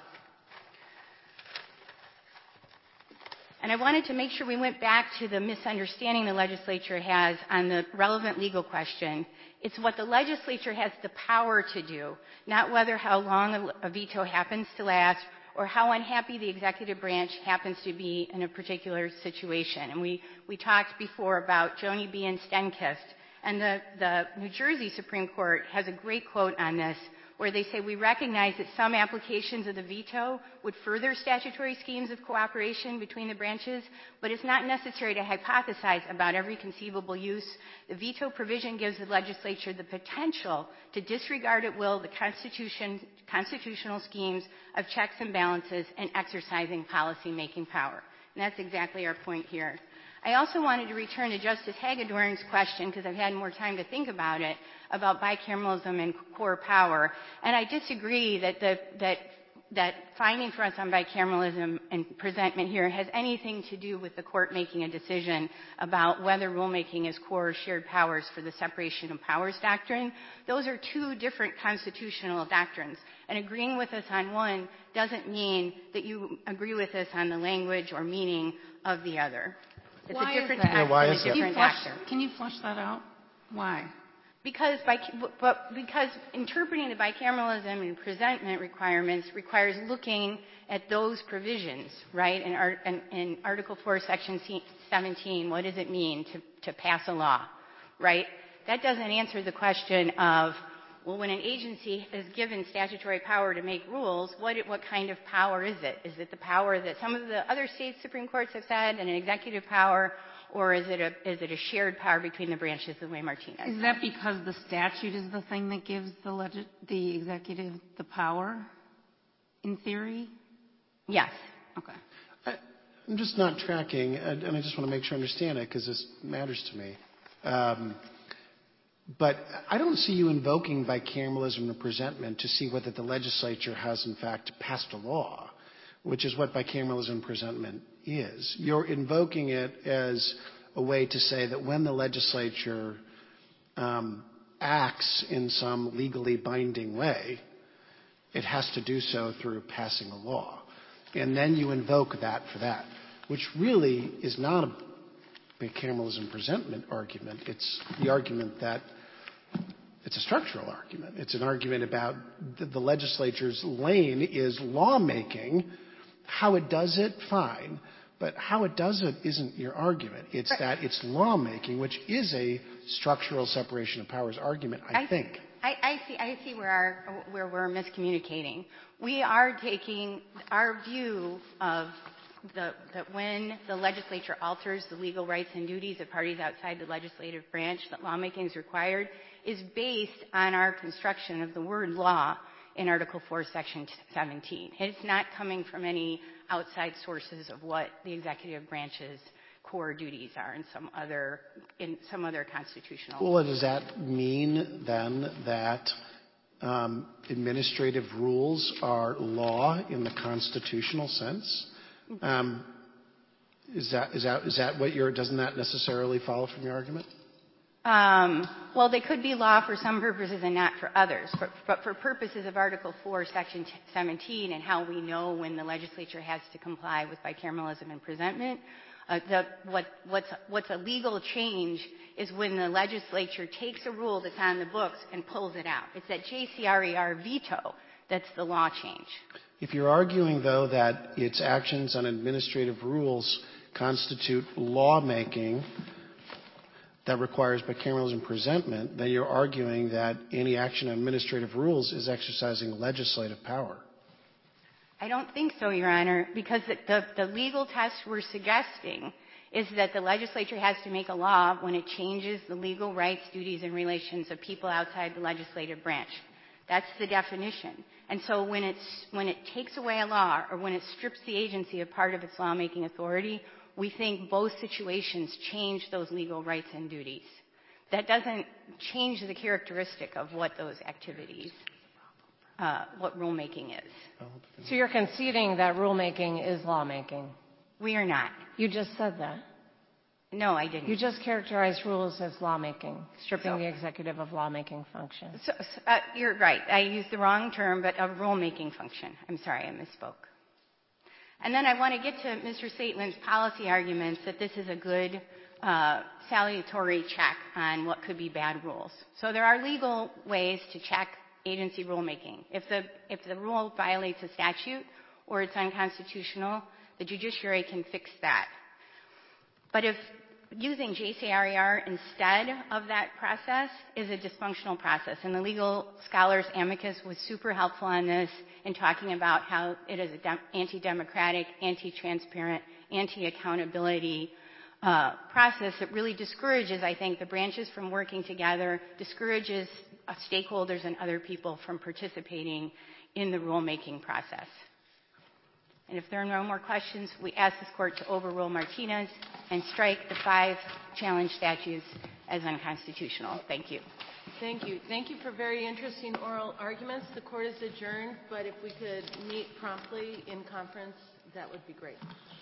And I wanted to make sure we went back to the misunderstanding the legislature has on the relevant legal question. It's what the legislature has the power to do, not whether how long a veto happens to last or how unhappy the executive branch happens to be in a particular situation. And we talked before about Joni B. and Stenquist. And the New Jersey Supreme Court has a great quote on this, where they say, we recognize that some applications of the veto would further statutory schemes of cooperation between the branches, but it's not necessary to hypothesize about every conceivable use. The veto provision gives the legislature the potential to disregard at will the constitutional schemes of checks and balances and exercising policy-making power. And that's exactly our point here. I also wanted to return to Justice Hagedorn's question, because I've had more time to think about it, about bicameralism and core power. And I disagree that finding for us on bicameralism and presentment here has anything to do with the court making a decision about whether rulemaking is core or shared powers for the separation of powers doctrine. Those are two different constitutional doctrines. And agreeing with us on one doesn't mean that you agree with us on the language or meaning of the other. It's Why a different is that? text Why and is a that? different doctrine. Can you flesh that out? Why? Because interpreting the bicameralism and presentment requirements requires looking at those provisions, right? In Article 4, Section 17, what does it mean to pass a law, right? That doesn't answer the question of, well, when an agency is given statutory power to make rules, what kind of power is it? Is it the power that some of the other state Supreme Courts have said, an executive power, or is it a shared power between the branches the way Martinez Is that because the statute is the thing that gives the executive the power, in theory? Yes. Okay. I'm just not tracking, and I just want to make sure I understand it because this matters to me. But I don't see you invoking bicameralism and presentment to see whether the legislature has, in fact, passed a law, which is what bicameralism and presentment is. You're invoking it as a way to say that when the legislature acts in some legally binding way, it has to do so through passing a law. And then you invoke that for that, which really is not a bicameralism presentment argument. It's the argument that it's a structural argument. It's an argument about the legislature's lane is lawmaking. How it does it, fine. But how it does it isn't your argument. It's that it's lawmaking, which is a structural separation of powers argument, I think. I see where we're miscommunicating. We are taking our view of that when the legislature alters the legal rights and duties of parties outside the legislative branch, that lawmaking is required, is based on our construction of the word law in Article 4, Section 17. It's not coming from any outside sources of what the executive branch's core duties are in some other constitutional. Well, does that mean then that administrative rules are law in the constitutional sense? Is that what doesn't that necessarily follow from your argument? Well, they could be law for some purposes and not for others. But for purposes of Article 4, Section 17, and how we know when the legislature has to comply with bicameralism and presentment, what's a legal change is when the legislature takes a rule that's on the books and pulls it out. It's that JCRER veto that's the law change. If you're arguing, though, that its actions on administrative rules constitute lawmaking that requires bicameralism and presentment, then you're arguing that any action on administrative rules is exercising legislative power. I don't think so, Your Honor, because the legal test we're suggesting is that the legislature has to make a law when it changes the legal rights, duties, and relations of people outside the legislative branch. That's the definition. And so when it takes away a law or when it strips the agency of part of its lawmaking authority, we think both situations change those legal rights and duties. That doesn't change the characteristic of what those activities what rulemaking is. So you're conceding that rulemaking is lawmaking? We are not. You just said that. No, I didn't. You just characterized rules as lawmaking, stripping the executive of lawmaking function. You're right. I used the wrong term, but a rulemaking function. I'm sorry, I misspoke. And then I want to get to Mr. Saitlin's policy arguments that this is a good salutary check on what could be bad rules. So there are legal ways to check agency rulemaking. If the rule violates a statute or it's unconstitutional, the judiciary can fix that. But if using JCRER instead of that process is a dysfunctional process, and the legal scholars amicus was super helpful on this in talking about how it is an anti-democratic, anti-transparent, anti-accountability process that really discourages, I think, the branches from working together, discourages stakeholders and other people from participating in the rulemaking process. And if there are no more questions, we ask this court to overrule Martinez and strike the 5 challenge statutes as unconstitutional. Thank you. Thank you. Thank you for very interesting oral arguments. The court is adjourned, but if we could meet promptly in conference, that would be great.